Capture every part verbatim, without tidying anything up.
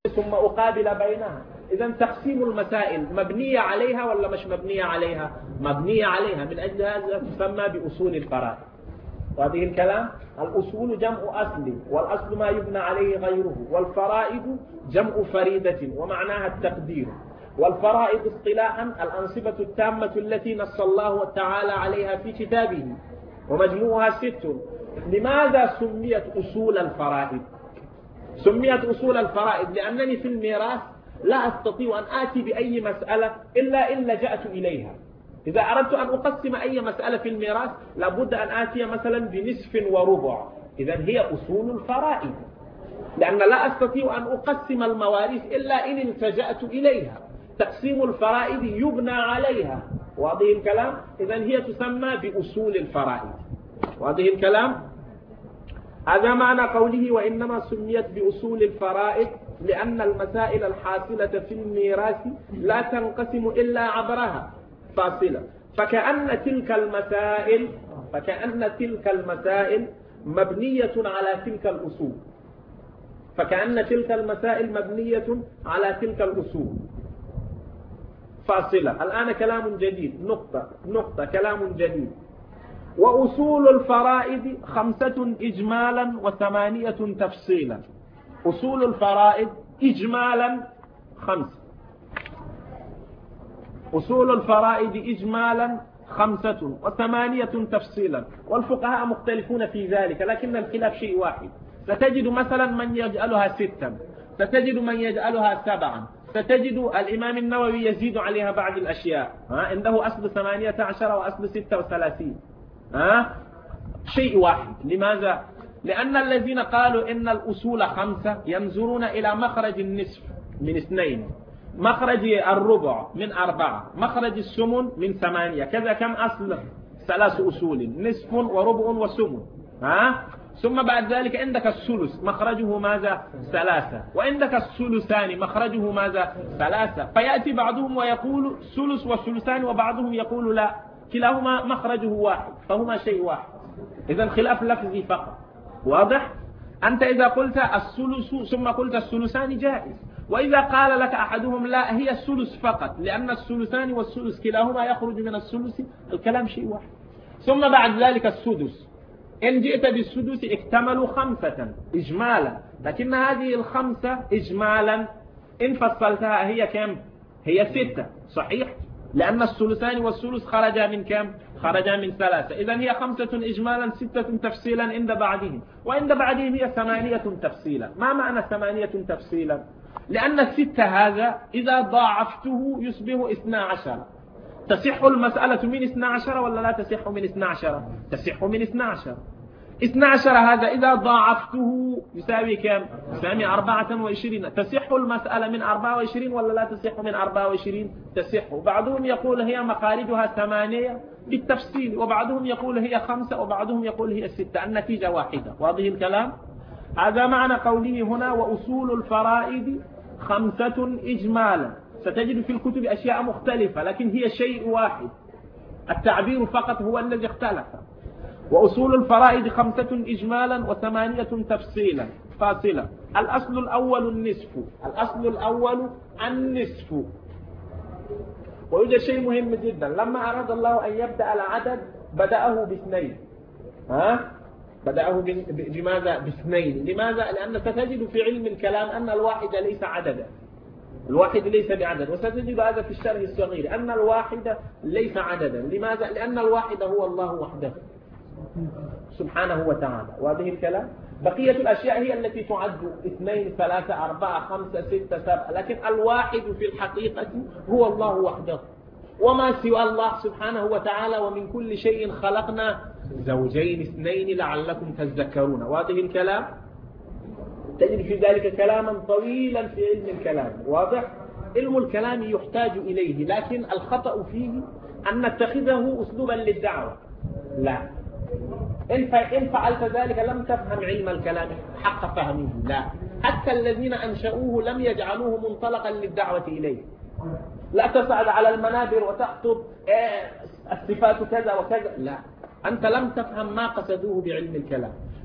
ثم أقابل بينها. إذا تقسيم المسائل مبنية عليها ولا مش مبنية عليها؟ مبنية عليها، من أجل هذا تسمى بأصول الفرائض. وهذه الكلام الأصول جمع أصل، والأصل ما يبنى عليه غيره، والفرائض جمع فريدة ومعناها التقدير. والفرائض اصطلاحا الأنصبة التامة التي نص الله تعالى عليها في كتابه، ومجموعها ست. لماذا سميت أصول الفرائض؟ سميت أصول الفرائض لأنني في الميراث لا أستطيع أن آتي بأي مسألة إلا إن لجأت إليها. إذا أردت أن أقسم أي مسألة في الميراث لابد أن آتي مثلا بنصف وربع، إذا هي أصول الفرائض، لأن لا أستطيع أن أقسم المواريث إلا إن التجأت إليها. تقسيم الفرائض يبنى عليها. واضح الكلام؟ إذا هي تسمى بأصول الفرائض. واضح الكلام؟ هذا معنى قوله وإنما سميت بأصول الفرائض لأن المسائل الحاصلة في الميراث لا تنقسم إلا عبرها فاصلة. فكأن تلك المسائل فكأن تلك المسائل مبنية على تلك الأصول فكأن تلك المسائل مبنية على تلك الأصول فاصلة. الآن كلام جديد، نقطة نقطة كلام جديد. وأصول الفرائض خمسة إجمالا وثمانية تفصيلا. أصول الفرائض إجمالا خمسة. أصول الفرائض إجمالا خمسة وثمانية تفصيلا، والفقهاء مختلفون في ذلك، لكن الخلاف شيء واحد. ستجد مثلا من يجعلها ستا، ستجد من يجعلها سبعا، ستجد الإمام النووي يزيد عليها بعض الأشياء، ها عنده أصل ثمانية عشر وأصل ستة وثلاثين، ها شيء واحد. لماذا؟ لأن الذين قالوا إن الأصول خمسة ينظرون إلى مخرج النصف من اثنين، مخرج الربع من أربعة، مخرج السمن من ثمانية، كذا كم أصل؟ ثلاث أصول، نصف وربع وسمن، ها ثم بعد ذلك عندك الثلث مخرجه ماذا؟ ثلاثة، وعندك الثلثان مخرجه ماذا؟ ثلاثة. فيأتي بعضهم ويقول ثلث وثلثان، وبعضهم يقول لا، كلاهما مخرجه واحد، فهما شيء واحد. إذا خلاف لفظي فقط. واضح؟ أنت إذا قلت الثلث ثم قلت الثلثان جائز، وإذا قال لك أحدهم لا هي الثلث فقط لأن الثلثان والثلث كلاهما يخرج من الثلث، الكلام شيء واحد. ثم بعد ذلك السدس، إن جئت بالسدس اكتملوا خمسة إجمالا، لكن هذه الخمسة إجمالا إن فصلتها هي كم؟ هي ستة، صحيح؟ لأن الثلثان والثلث خرجا من كم؟ خرجا من ثلاثة. إذن هي خمسة إجمالا ستة تفصيلا عند بعضهم، وعند بعضهم هي ثمانية تفصيلا. ما معنى ثمانية تفصيلا؟ لأن الستة هذا إذا ضاعفته يصبح اثنا عشر. تصح المسألة من اثنا عشر ولا لا تصح من اثنا عشر؟ تصح من اثنا عشر. اثنا عشر هذا إذا ضاعفته يساوي كم؟ يساوي أربعة وعشرين. تصح المسألة من أربعة وعشرين ولا لا تصح من أربعة وعشرين؟ تصح. وبعضهم يقول هي مخارجها ثمانية بالتفصيل، وبعضهم يقول هي خمسة، وبعضهم يقول هي ستة، النتيجة واحدة. واضح الكلام؟ هذا معنى قوله هنا وأصول الفرائض خمسة إجمالا. ستجد في الكتب أشياء مختلفة لكن هي شيء واحد، التعبير فقط هو الذي اختلف. وأصول الفرائض خمسة إجمالا وثمانية تفصيلا فاصلة. الأصل الأول النصف، الأصل الأول النصف. ويوجد شيء مهم جدا، لما أراد الله أن يبدأ العدد بدأه باثنين، ها بدأه بماذا؟ باثنين. لماذا؟ لأن ستجد في علم الكلام أن الواحد ليس عددا، الواحد ليس بعدد، وستجد هذا في الشرح الصغير أن الواحد ليس عددا. لماذا؟ لأن الواحد هو الله وحده سبحانه وتعالى. وهذه الكلام بقية الأشياء هي التي تعد اثنين ثلاثة أربعة خمسة ستة سبعة، لكن الواحد في الحقيقة هو الله وحده، وما سوى الله سبحانه وتعالى. ومن كل شيء خلقنا زوجين اثنين لعلكم تذكرون. وهذه الكلام تجد في ذلك كلاما طويلا في علم الكلام. واضح؟ علم الكلام يحتاج إليه، لكن الخطأ فيه أن نتخذه أسلوبا للدعوة. لا، إن فعلت ذلك لم تفهم علم الكلام حق فهمه. لا، حتى الذين أنشأوه لم يجعلوه منطلقا للدعوة إليه. لا تصعد على المنابر وتخطب الصفات كذا وكذا، لا، أنت لم تفهم ما قصدوه بعلم الكلام.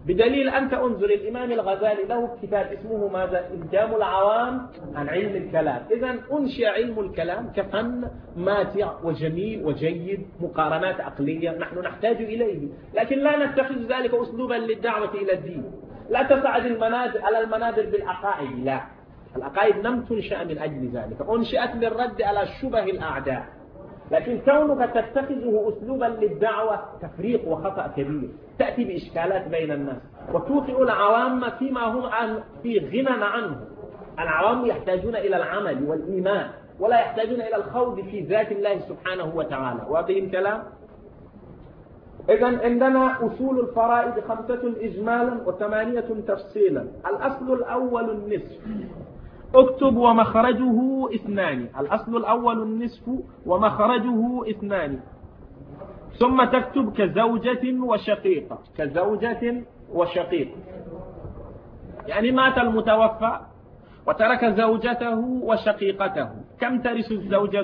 بدليل أنت انظر الإمام الغزالي له كتاب اسمه ماذا؟ إلجام العوام عن علم الكلام. إذن أنشئ علم الكلام كفن ماتع وجميل وجيد، مقارنات عقلية نحن نحتاج إليه، لكن لا نتخذ ذلك أسلوبا للدعوة إلى الدين. لا تصعد المنابر على المنابر بالعقائد، لا، العقائد لم تنشأ من أجل ذلك، أنشئت للرد على شبه الأعداء، لكن كونك تتخذه أسلوبا للدعوة تفريق وخطأ كبير، تأتي بإشكالات بين الناس وتوقع العوام فيما هم في غنى عنه. العوام يحتاجون إلى العمل والإيمان، ولا يحتاجون إلى الخوض في ذات الله سبحانه وتعالى. واضح الكلام؟ إذن عندنا أصول الفرائض خمسة إجمالا وثمانية تفصيلا. الأصل الأول النصف، اكتب ومخرجه اثنان. الأصل الأول النصف ومخرجه اثنان، ثم تكتب كزوجة وشقيقة. كزوجة وشقيقة يعني مات المتوفى وترك زوجته وشقيقته، كم ترث الزوجة؟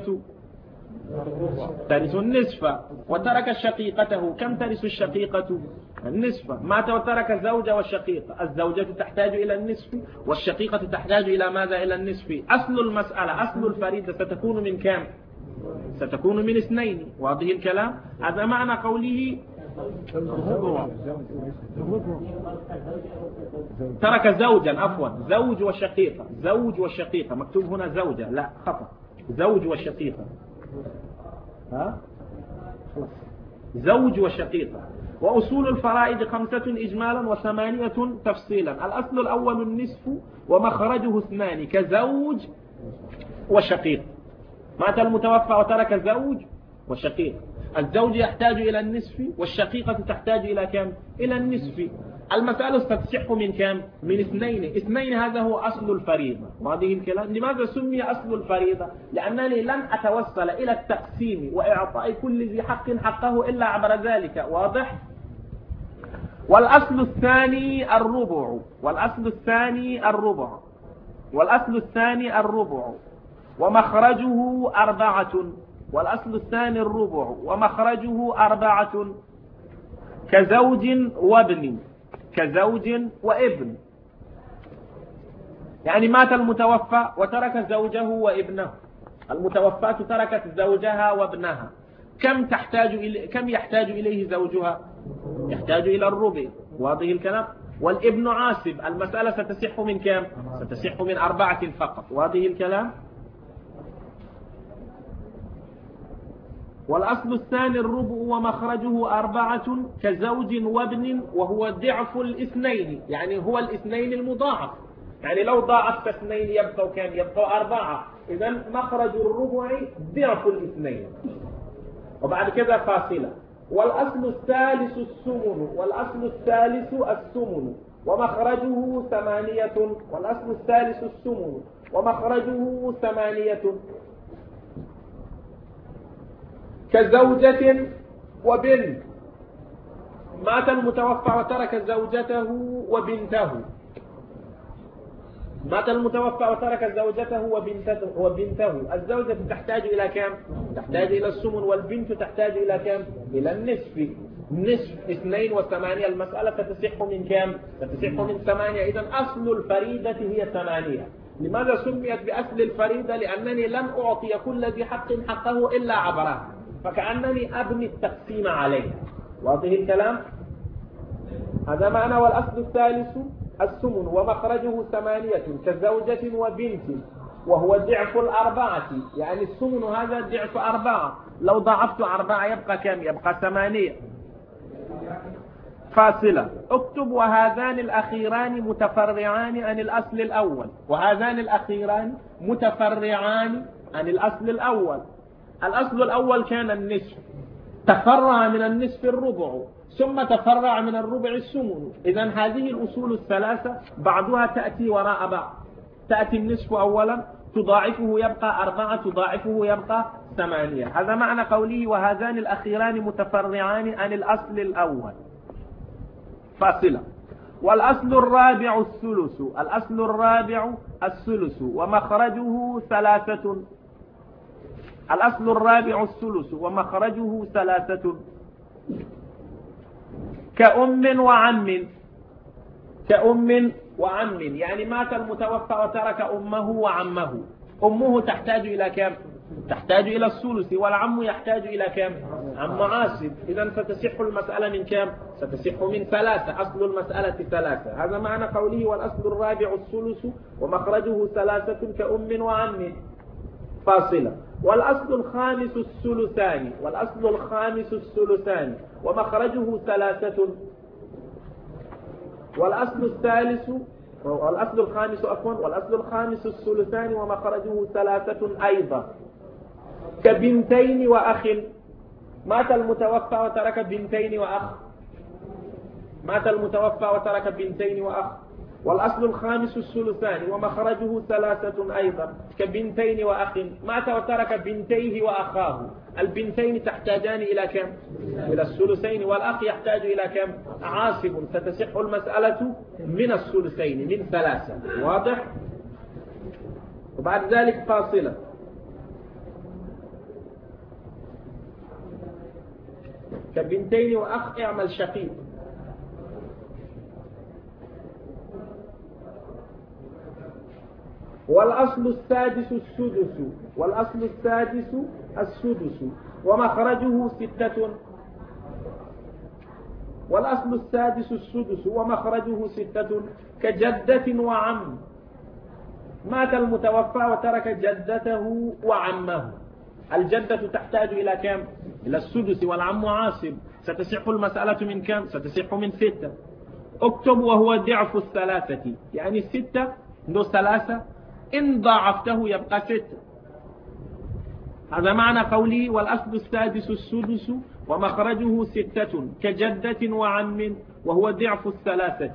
ترث النصف. وترك شقيقته، كم ترث الشقيقة؟ النصف. مات وترك زوجة وشقيقة، الزوجة تحتاج إلى النصف والشقيقة تحتاج إلى ماذا؟ إلى النصف. أصل المسألة، أصل الفريضة ستكون من كم؟ ستكون من اثنين. واضح الكلام؟ هذا معنى قوله ترك زوجا، عفوا زوج وشقيقة. زوج وشقيقة، مكتوب هنا زوجة، لا خطأ، زوج وشقيقة. ها؟ زوج وشقيقة. وأصول الفرائض خمسة إجمالا وثمانية تفصيلا. الأصل الأول النصف ومخرجه اثنان، كزوج وشقيق. مات المتوفى وترك زوج وشقيق، الزوج يحتاج إلى النصف والشقيقة تحتاج إلى كم؟ إلى النصف. المسألة تتصح من كم؟ من اثنين. اثنين هذا هو أصل الفريضة. وهذه الكلام لماذا سمي أصل الفريضة؟ لأنني لن أتوصل إلى التقسيم وإعطاء كل ذي حق حقه إلا عبر ذلك. واضح؟ والأصل الثاني الربع. والأصل الثاني الربع. والأصل الثاني الربع ومخرجه أربعة. والأصل الثاني الربع ومخرجه أربعة، كزوج وابن. كزوج وابن يعني مات المتوفى وترك زوجه وابنه. المتوفاة تركت زوجها وابنها، كم تحتاج إلي... كم يحتاج إليه زوجها؟ يحتاج إلى الربع. واضح الكلام؟ والابن عاصب، المسألة ستصح من كم؟ ستصح من أربعة فقط. واضح الكلام؟ والأصل الثاني الربع ومخرجه أربعة، كزوج وابن، وهو ضعف الاثنين، يعني هو الاثنين المضاعف. يعني لو ضاعفت اثنين يبقوا كم؟ يبقوا أربعة. إذن مخرج الربع ضعف الاثنين. وبعد كذا فاصلة. والأصل الثالث الثمن. والأصل الثالث الثمن ومخرجه ثمانية. والأصل الثالث الثمن ومخرجه ثمانية، كزوجة وبنت. مات المتوفى وترك زوجته وبنته. مات المتوفى وترك زوجته وبنته, وبنته. الزوجة تحتاج إلى كم؟ تحتاج إلى الثمن، والبنت تحتاج إلى كم؟ إلى النصف. نصف اثنين وثمانية، المسألة تتصح من كم؟ تتصح من ثمانية. إذن أصل الفريضة هي ثمانية. لماذا سميت بأصل الفريضة؟ لأنني لن أعطي كل ذي حق حقه إلا عبرها، فكأنني أبني التقسيم عليه. واضح الكلام؟ هذا معنى والأصل الثالث الثمن ومخرجه ثمانية، كزوجة وبنت، وهو ضعف الأربعة. يعني الثمن هذا ضعف أربعة، لو ضعفت أربعة يبقى كم؟ يبقى ثمانية. فاصلة. اكتب وهذان الأخيران متفرعان عن الأصل الأول. وهذان الأخيران متفرعان عن الأصل الأول. الأصل الأول كان النصف، تفرع من النصف الربع، ثم تفرع من الربع الثمن. إذن هذه الأصول الثلاثة بعضها تأتي وراء بعض. تأتي النصف أولا، تضاعفه يبقى أربعة، تضاعفه يبقى ثمانية. هذا معنى قوله وهذان الأخيران متفرعان عن الأصل الأول. فاصلة. والأصل الرابع الثلث. الأصل الرابع الثلث ومخرجه ثلاثة. الأصل الرابع الثلث ومخرجه ثلاثة، كأم وعم. كأم وعم، يعني مات المتوفى وترك أمه وعمه. أمه تحتاج إلى كم؟ تحتاج إلى الثلث، والعم يحتاج إلى كم؟ عم عاصب. إذا ستصح المسألة من كم؟ ستصح من ثلاثة. أصل المسألة ثلاثة. هذا معنى قوله والأصل الرابع الثلث ومخرجه ثلاثة كأم وعم. فاصلة. والأصل الخامس الثلثان، والأصل الخامس الثلثان ومخرجه ثلاثة. والأصل الثالث والأصل الخامس عفوا والأصل الخامس الثلثان ومخرجه ثلاثة أيضا كبنتين وأخ. مات المتوفى وترك بنتين وأخ. مات المتوفى وترك بنتين وأخ. والأصل الخامس الثلثان ومخرجه ثلاثة أيضا كبنتين وأخ. مات وترك بنتيه وأخاه. البنتين تحتاجان إلى كم؟ إلى الثلثين، والأخ يحتاج إلى كم؟ عاصب. ستصح المسألة من الثلثين من ثلاثة. واضح؟ وبعد ذلك فاصلة. كبنتين وأخ اعمل شقيق. والأصل السادس السدس. والأصل السادس السدس ومخرجه ستة. والأصل السادس السدس ومخرجه ستة كجدة وعم. مات المتوفى وترك جدته وعمه. الجدة تحتاج إلى كم؟ إلى السدس، والعم عاصب. ستصح المسألة من كم؟ ستصح من ستة. اكتب وهو ضعف الثلاثة، يعني ستة له ثلاثة، إن ضاعفته يبقى ستة. هذا معنى قولي والأصل السادس السدس ومخرجه ستة كجدة وعم وهو ضعف الثلاثة.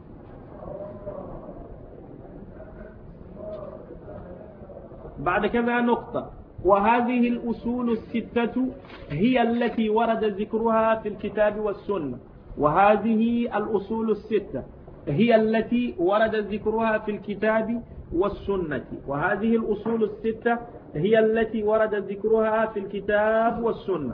بعد كذا نقطة. وهذه الأصول الستة هي التي ورد ذكرها في الكتاب والسنة. وهذه الأصول الستة هي التي ورد ذكرها في الكتاب والسنة. وهذه الأصول الستة هي التي ورد ذكرها في الكتاب والسنة.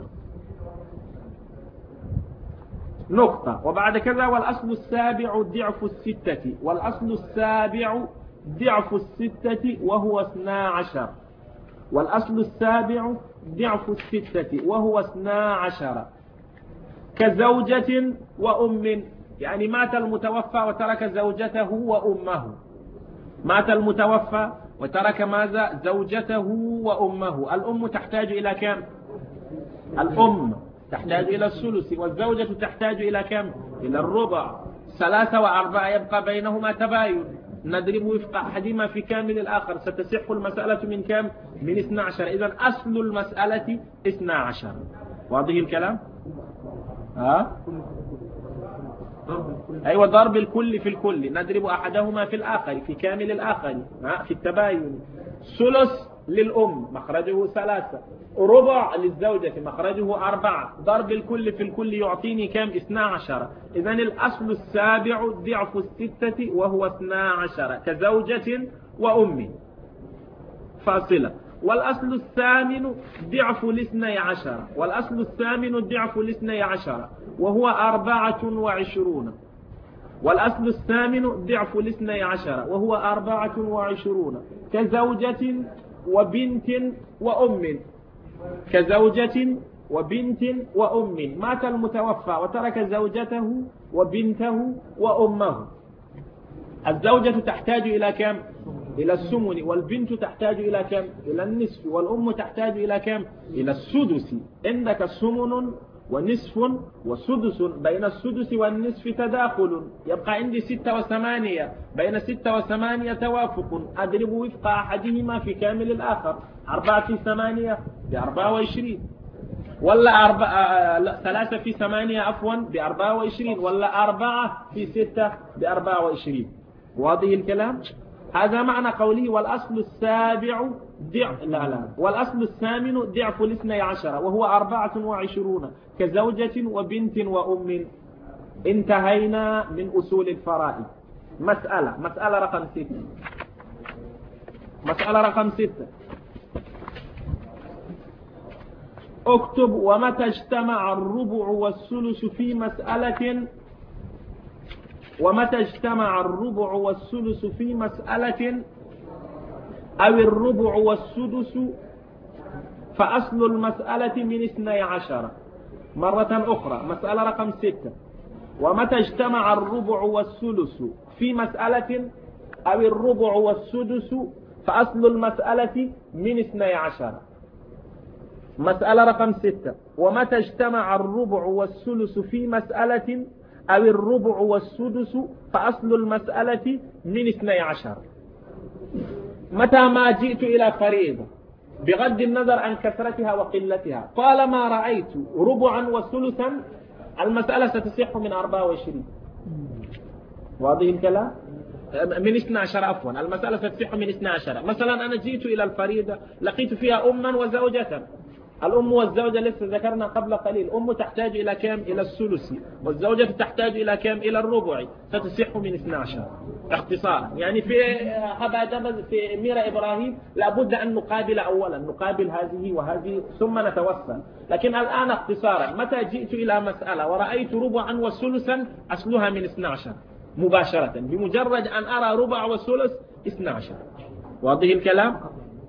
نقطة. وبعد كذا والأصل السابع ضعف الستة. والأصل السابع ضعف الستة وهو اثنا عشر. والأصل السابع ضعف الستة وهو اثنا عشر كزوجة وأم، يعني مات المتوفى وترك زوجته وأمه. مات المتوفى وترك ماذا؟ زوجته وأمه. الأم تحتاج إلى كم؟ الأم تحتاج إلى الثلث، والزوجة تحتاج إلى كم؟ إلى الربع. ثلاثة وأربعة يبقى بينهما تباين، نضرب وفق أحدهما في كامل الآخر. ستصح المسألة من كم؟ من اثنا عشر. إذن أصل المسألة اثنا عشر. واضح الكلام؟ ها؟ أيوة، ضرب الكل في الكل، نضرب أحدهما في الآخر في كامل الآخر في التباين. ثلث للأم مخرجه ثلاثة، ربع للزوجة مخرجه أربعة، ضرب الكل في الكل يعطيني كم؟ اثنا عشر. إذن الأصل السابع ضعف الستة وهو اثنا عشر كزوجة وأم. فاصلة. والأصل الثامن ضعف الاثني عشر. والأصل الثامن ضعف الاثني عشر وهو أربعة وعشرون. والأصل الثامن ضعف الاثني عشر وهو أربعة وعشرون كزوجة وبنت وأم. كزوجة وبنت وأم. مات المتوفى وترك زوجته وبنته وأمه. الزوجة تحتاج إلى كم؟ إلى الثمن. والبنت تحتاج إلى كم؟ إلى النصف. والأم تحتاج إلى كم؟ إلى السدس. عندك ثمن ونصف وسدس، بين السدس والنصف تداخل، يبقى عندي ستة وثمانية، بين ستة وثمانية توافق، أضرب وفق أحدهما في كامل الآخر. أربعة في ثمانية بأربعة وعشرين، ولا أربعة لا ثلاثة في ثمانية عفوا بأربعة وعشرين، ولا أربعة في ستة بأربعة وعشرين. واضح الكلام؟ هذا معنى قوله والأصل السابع ضعف لا لا والأصل الثامن ضعف الاثني عشر وهو أربعة وعشرون كزوجة وبنت وأم. انتهينا من أصول الفرائض. مسألة مسألة رقم ستة. مسألة رقم ستة. اكتب ومتى اجتمع الربع والثلث في مسألة ومتى اجتمع الربع والثلث في مسألة أو الربع والسدس فأصل المسألة من اثني عشر. مرة أخرى مسألة رقم ستة. ومتى اجتمع الربع والثلث في مسألة أو الربع والسدس فأصل المسألة من اثني عشر. مسألة رقم ستة. ومتى اجتمع الربع والثلث في مسألة أو الربع والسدس فأصل المسألة من اثني عشر. متى ما جئت إلى فريضة بغض النظر عن كثرتها وقلتها طالما رأيت ربعا وثلثا المسألة ستصح من أربعة وعشرين. واضح الكلام؟ من اثني عشر عفوا المسألة ستصح من اثني عشر. مثلا أنا جئت إلى الفريضة لقيت فيها أما وزوجة. الأم والزوجة لسه ذكرنا قبل قليل. الأم تحتاج إلى كم؟ إلى الثلث. والزوجة تحتاج إلى كم؟ إلى الربع. ستصح من اثني عشر اختصارا. يعني في هبا دبز في ميرا إبراهيم لابد أن نقابل أولا نقابل هذه وهذه ثم نتوصل. لكن الآن اختصارا متى جئت إلى مسألة ورأيت ربعا وثلثا أصلها من اثني عشر مباشرة بمجرد أن أرى ربع وثلث اثني عشر. واضح الكلام؟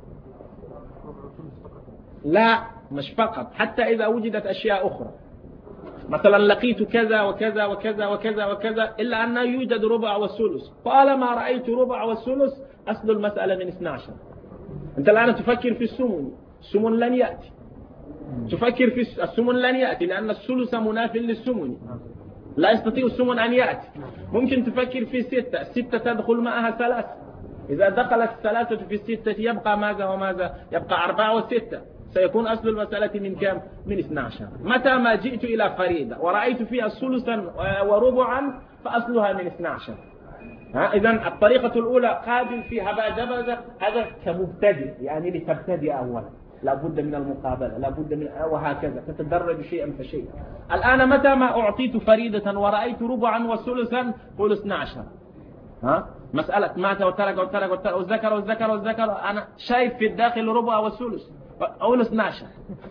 لا مش فقط، حتى إذا وجدت أشياء أخرى مثلا لقيت كذا وكذا وكذا وكذا وكذا إلا أنه يوجد ربع والثلث. طالما رأيت ربع والثلث أصل المسألة من اثني عشر. أنت الآن تفكر في السمن. السمن لن يأتي. تفكر في السمن لن يأتي لأن الثلث مناف للسمن. لا يستطيع السمن أن يأتي. ممكن تفكر في ستة. الستة تدخل معها ثلاثة. إذا دخلت الثلاثة في الستة يبقى ماذا وماذا؟ يبقى أربعة وستة. سيكون أصل المسألة من كم؟ من اثني عشر. متى ما جئت إلى فريضة ورأيت فيها ثلثا وربعا فأصلها من اثني عشر. إذن الطريقة الأولى قابل في هباء جبزة هذا كمبتدئ يعني لتبتدئ أولا لابد من المقابلة لابد من وهكذا تتدرج شيئا فشيئا. الآن متى ما أعطيت فريضة ورأيت ربعا وثلثا قول اثني عشر. ها مسألة مات وترك وترك وترك والذكر والذكر والذكر أنا شايف في الداخل ربع وثلث أقول اثني عشر.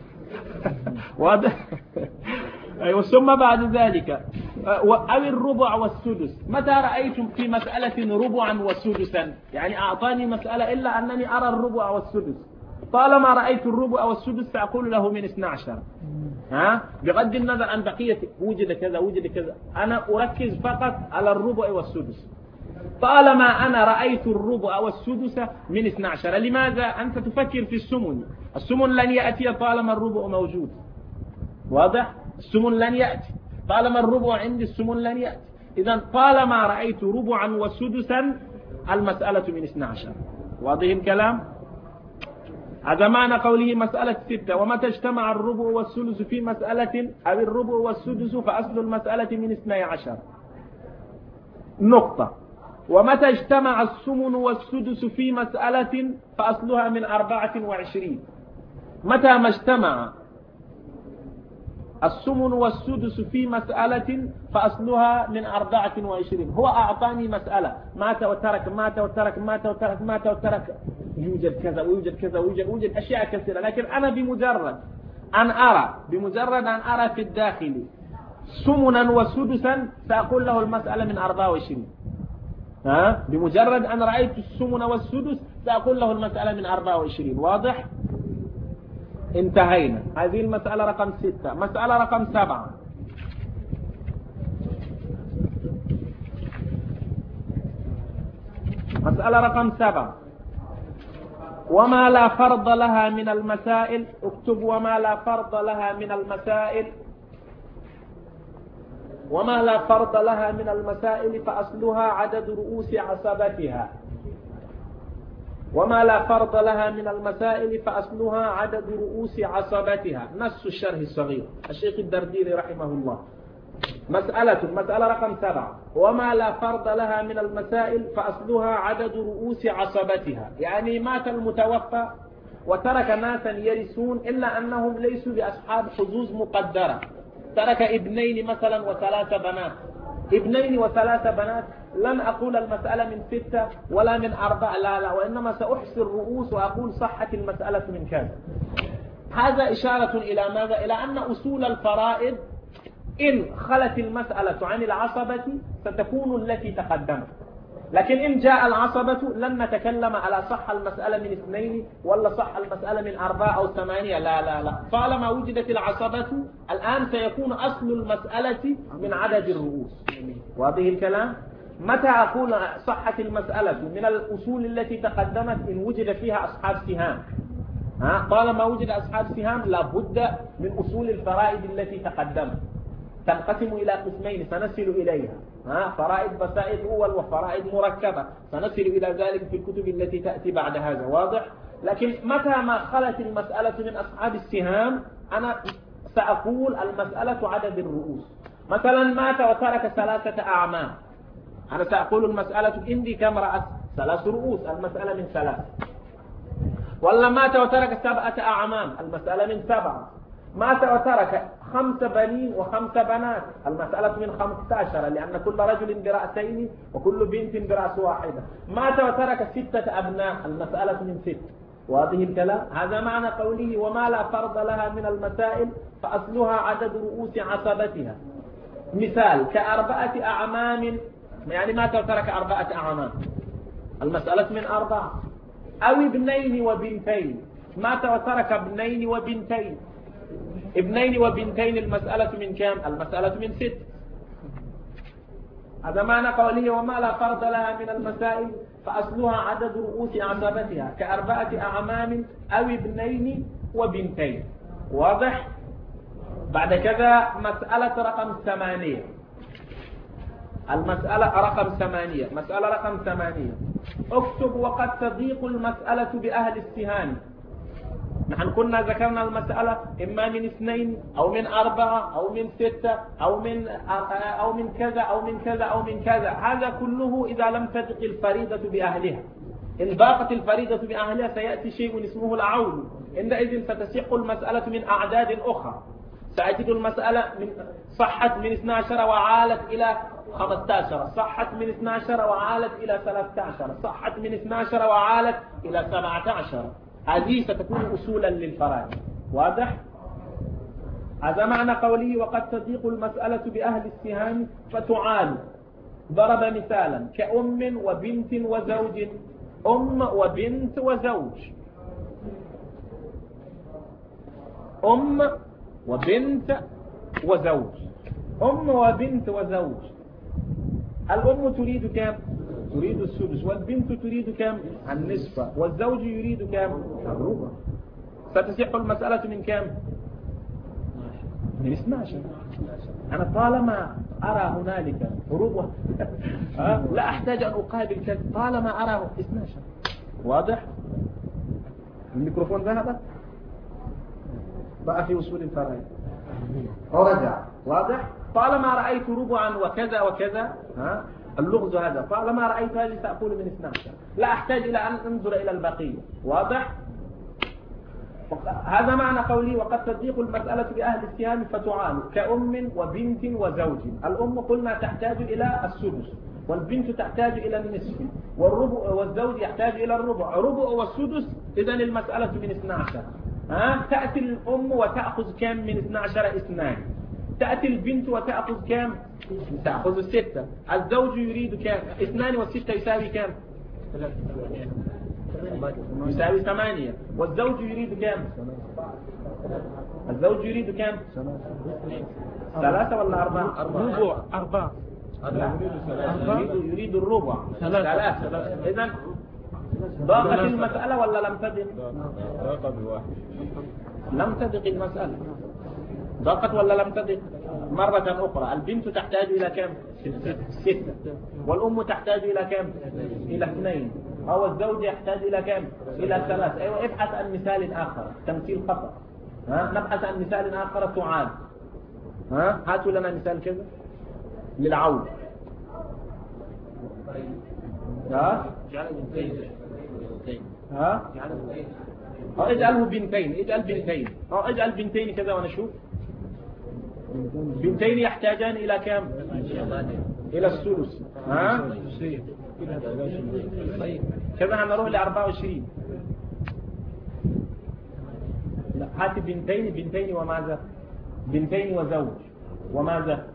واضح؟ أيوة. ثم بعد ذلك أو الربع والسدس. متى رأيتم في مسألة ربعا وسدسا يعني أعطاني مسألة إلا أنني أرى الربع والسدس طالما رأيت الربع والسدس فأقول له من اثني عشر. ها بغض النظر عن بقية وجد كذا وجد كذا أنا أركز فقط على الربع والسدس. طالما أنا رأيت الربع والسدس من اثني عشر. لماذا؟ أنت تفكر في السمن. السمن لن يأتي طالما الربع موجود. واضح؟ السمن لن يأتي طالما الربع عندي السمن لن يأتي. إذن طالما رأيت ربعا وسدسا المسألة من اثني عشر. واضح الكلام؟ هذا معنى قوله مسألة ستة. ومتى اجتمع الربع والثلث في مسألة أو الربع والسدس فأصل المسألة من اثني عشر. نقطة. ومتى اجتمع الثمن والسدس في مسألة فأصلها من أربعة وعشرين. متى ما اجتمع الثمن والسدس في مسألة فأصلها من أربعة وعشرين. هو أعطاني مسألة مات وترك مات وترك مات وترك مات وترك يوجد كذا ويوجد كذا ويوجد ويوجد أشياء كثيرة. لكن أنا بمجرد أن أرى بمجرد أن أرى في الداخل ثمنا وسدسا سأقول له المسألة من أربعة وعشرين. ها بمجرد أن رأيت الثمن والسدس سأقول له المسألة من أربعة وعشرين. واضح؟ انتهينا. هذه المسألة رقم ستة. مسألة رقم سبعة. مسألة رقم سبعة. وما لا فرض لها من المسائل. اكتب وما لا فرض لها من المسائل. وما لا فرض لها من المسائل فأصلها عدد رؤوس عصبتها. وما لا فرض لها من المسائل فأصلها عدد رؤوس عصبتها. نص الشرح الصغير الشيخ الدرديري رحمه الله. مسألة مسألة رقم سبعة. وما لا فرض لها من المسائل فأصلها عدد رؤوس عصبتها. يعني مات المتوفى وترك ناسا يرثون إلا أنهم ليسوا بأصحاب حظوظ مقدرة. ترك ابنين مثلا وثلاث بنات. ابنين وثلاث بنات لن أقول المسألة من ستة ولا من أربعة لا لا وإنما سأحصي الرؤوس وأقول صحة المسألة من كذا. هذا إشارة إلى ماذا؟ إلى أن أصول الفرائض إن خلت المسألة عن العصبة ستكون التي تقدمت، لكن إن جاء العصبة لن نتكلم على صح المسألة من اثنين ولا صح المسألة من أربعة أو ثمانية، لا لا لا، طالما وجدت العصبة الآن سيكون أصل المسألة من عدد الرؤوس. واضح الكلام؟ متى أقول صحت المسألة من الأصول التي تقدمت؟ إن وجد فيها أصحاب سهام. ها، طالما وجد أصحاب سهام لابد من أصول الفرائض التي تقدمت، تنقسم إلى قسمين سنصل إليها. ها، فرائض بسائط أول وفرائض مركبة، سنصل إلى ذلك في الكتب التي تأتي بعد هذا. واضح؟ لكن متى ما خلت المسألة من أصحاب السهام أنا سأقول المسألة عدد الرؤوس. مثلا مات وترك ثلاثة أعمام، أنا سأقول المسألة عندي كم رأس؟ ثلاث رؤوس، المسألة من ثلاث. ولا مات وترك سبعة أعمام، المسألة من سبعة. مات وترك خمس بنين وخمس بنات، المسألة من خمسة عشر، لأن كل رجل برأسين وكل بنت برأس واحدة. مات وترك ستة أبناء، المسألة من ست. واضح الكلام؟ هذا معنى قوله وما لا فرض لها من المسائل فأصلها عدد رؤوس عصبتها. مثال كأربعة أعمام، يعني مات وترك أربعة أعمام، المسألة من أربعة. أو ابنين وبنتين، مات وترك ابنين وبنتين، ابنين وبنتين المسألة من كم؟ المسألة من ست. هذا معنى قوله وما لا فرض لها من المسائل فأصلها عدد رؤوس عصبتها كأربعة أعمام أو ابنين وبنتين. واضح؟ بعد كذا مسألة رقم ثمانية، المسألة رقم ثمانية، مسألة رقم ثمانية. اكتب وقد تضيق المسألة بأهل السهام. نحن كنا ذكرنا المسألة إما من اثنين أو من أربعة أو من ستة أو من أو من كذا أو من كذا أو من كذا، هذا كله إذا لم تضق الفريضة بأهلها. إن ضاقت الفريضة بأهلها سيأتي شيء اسمه العول، عندئذ ستصح المسألة من أعداد أخرى. سأجد المسألة من صحت من اثني عشر وعالت إلى خمسة عشر، صحت من اثني عشر وعالت إلى ثلاثة عشر، صحت من اثني عشر وعالت إلى سبعة عشر. هذه ستكون أصولا للفرائض. واضح؟ هذا معنى قوله وقد تضيق المسألة بأهل السهام فتعال. ضرب مثالا كأم وبنت وزوج، أم وبنت وزوج، أم وبنت وزوج، أم وبنت وزوج. الأم تريد كم؟ تريد السدس، والبنت تريد كم؟ النصف، والزوج يريد كم؟ الربع. ستصح المسألة من كم؟ من اثني عشر. أنا طالما أرى هنالك ربع لا أحتاج أن أقابل كذا، طالما أرى اثني عشر. واضح؟ الميكروفون ذهب بقى في وصول الفرائض ورجع. واضح؟ طالما رأيت ربعا وكذا وكذا، ها اللغز هذا، طالما رأيت هذه سأقول من اثني عشر، لا أحتاج إلى أن أنظر إلى البقية. واضح؟ هذا معنى قولي وقد تضيق المسألة بأهل السهام فتعال كأم وبنت وزوج. الأم قلنا تحتاج إلى السدس، والبنت تحتاج إلى النصف، والربع والزوج يحتاج إلى الربع، ربع والسدس، إذن المسألة من اثني عشر. ها تأتي الأم وتأخذ كم من اثني عشر؟ اثنان. تأتي البنت وتأخذ كم؟ تأخذ الستة. الزوج يريد كم؟ اثنان والستة يساوي كم؟ يساوي ثمانية. والزوج يريد كم؟ الزوج يريد كم؟ ثلاثة ولا أربعة؟ ربع أربعة. يريد يريد الربع ثلاثة. إذن ضاقت المسألة ولا لم تضق؟ لم تضق المسألة. ضاقت ولا لم تضق؟ مرة أخرى البنت تحتاج إلى كم؟ ستة. والأم تحتاج إلى كم؟ إلى اثنين. أو الزوج يحتاج إلى كم؟ إلى ثلاث. أيوة ابحث عن مثال آخر، تمثيل خطأ. ها نبحث عن مثال آخر تعاد. ها هاتوا لنا مثال كذا للعود. ها ها أو اجعله بنتين، اجعل بنتين، أو اجعل بنتين كذا ونشوف. بنتين يحتاجان إلى كم؟ إلى الثلث. ها كذا هنروح ل أربعة وعشرين. لا هات بنتين، بنتين وماذا؟ بنتين وزوج. وماذا؟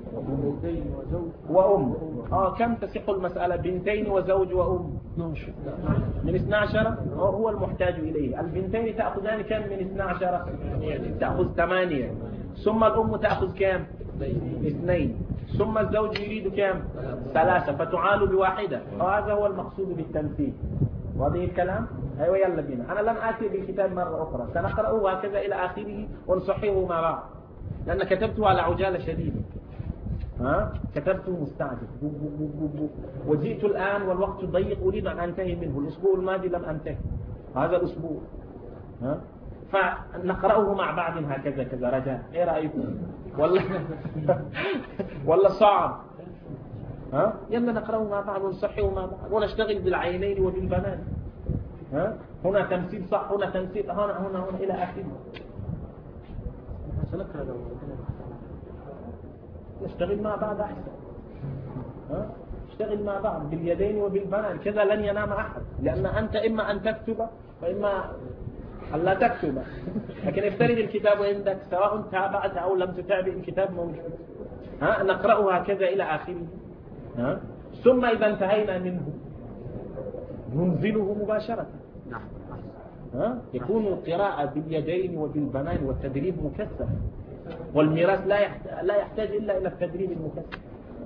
وأم. آه كم تصح المسألة؟ بنتين وزوج وأم من اثنى عشر. هو المحتاج إليه. البنتين تأخذان كم من اثنى عشر؟ تأخذ ثمانية. ثم الأم تأخذ كم؟ اثنين. ثم الزوج يريد كم؟ ثلاثة، فتعال بواحدة. وهذا هو المقصود بالتمثيل. واضح الكلام؟ أيوة يلا بينا. أنا لم آتي بالكتاب مرة أخرى، سنقرأه هكذا إلى آخره ونصححه مع بعض، لأن كتبته على عجالة شديدة. ها؟ كتبته مستعجل وجئت الآن والوقت ضيق، أريد أن أنتهي منه. الأسبوع الماضي لم أنتهي، هذا الأسبوع. ها؟ فنقرأه مع بعض هكذا كذا رجاء. إيه رأيكم؟ ولا ولا صعب؟ ها؟ يلا نقرأه مع بعض ونصححه مع بعض ونشتغل بالعينين وبالبنان. ها؟ هنا تمثيل صح، هنا تمثيل، هنا هنا هنا إلى آخره. نشتغل مع بعض أحسن. ها؟ نشتغل مع بعض باليدين وبالبنان، كذا لن ينام أحد، لأن أنت إما أن تكتب وإما أن لا تكتب. لكن افترض الكتاب عندك، سواء تابعت أو لم تتابع الكتاب موجود. ها؟ نقرأه هكذا إلى آخره. ها؟ ثم إذا انتهينا منه ننزله مباشرة. ها؟ يكون القراءة باليدين وبالبنان والتدريب مكثف، والميراث لا يحتاج, لا يحتاج إلا إلى التدريب المكثف.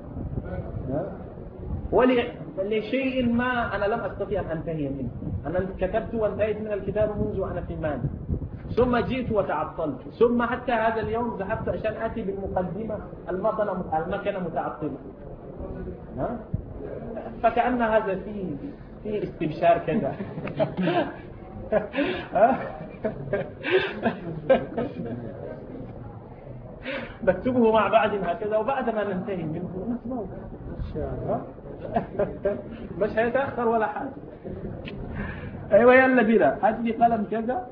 ولشيء ما أنا لم أستطيع أن أنتهي منه. أنا كتبت وانتهيت من الكتاب منذ أنا في مالي، ثم جئت وتعطلت، ثم حتى هذا اليوم ذهبت عشان آتي بالمقدمة، المكنة متعطلة. فكأن هذا فيه فيه استبشار كذا. نكتبه مع بعض هكذا، وبعد ما ننتهي منه نسمعه. مش هيتأخر ولا حاجة. أيوة يلا بينا، هات لي قلم كذا.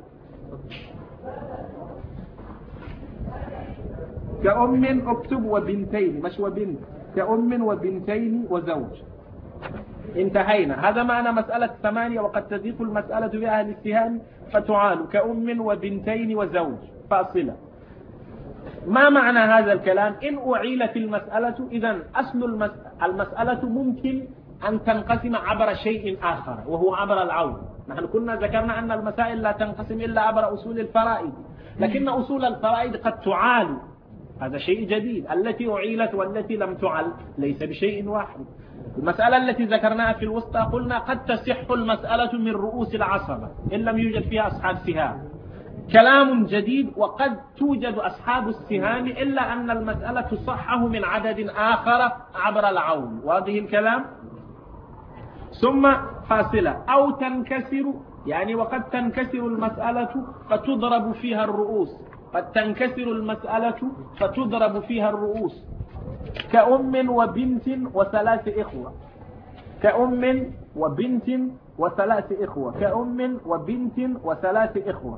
كأم اكتب وبنتين، مش وبنت، كأم وبنتين وزوج. انتهينا. هذا معنى مسألة ثمانية. وقد تضيق المسألة بأهل السهام فتعال كأم وبنتين وزوج فاصلة. ما معنى هذا الكلام؟ إن أعيلت المسألة، إذن أصل المسألة ممكن أن تنقسم عبر شيء آخر، وهو عبر العول. نحن كنا ذكرنا أن المسائل لا تنقسم إلا عبر أصول الفرائض، لكن أصول الفرائض قد تعال، هذا شيء جديد. التي أعيلت والتي لم تعل ليس بشيء واحد. المسألة التي ذكرناها في الوسطى قلنا قد تصح المسألة من رؤوس العصبة إن لم يوجد فيها أصحاب سهام، كلام جديد. وقد توجد أصحاب السهام إلا أن المسألة تصحه من عدد آخر عبر العون. واضح الكلام؟ ثم فاصلة أو تنكسر، يعني وقد تنكسر المسألة فتضرب فيها الرؤوس، قد تنكسر المسألة فتضرب فيها الرؤوس. كأم وبنت وثلاث إخوة، كأم وبنت وثلاث إخوة، كأم وبنت وثلاث إخوة،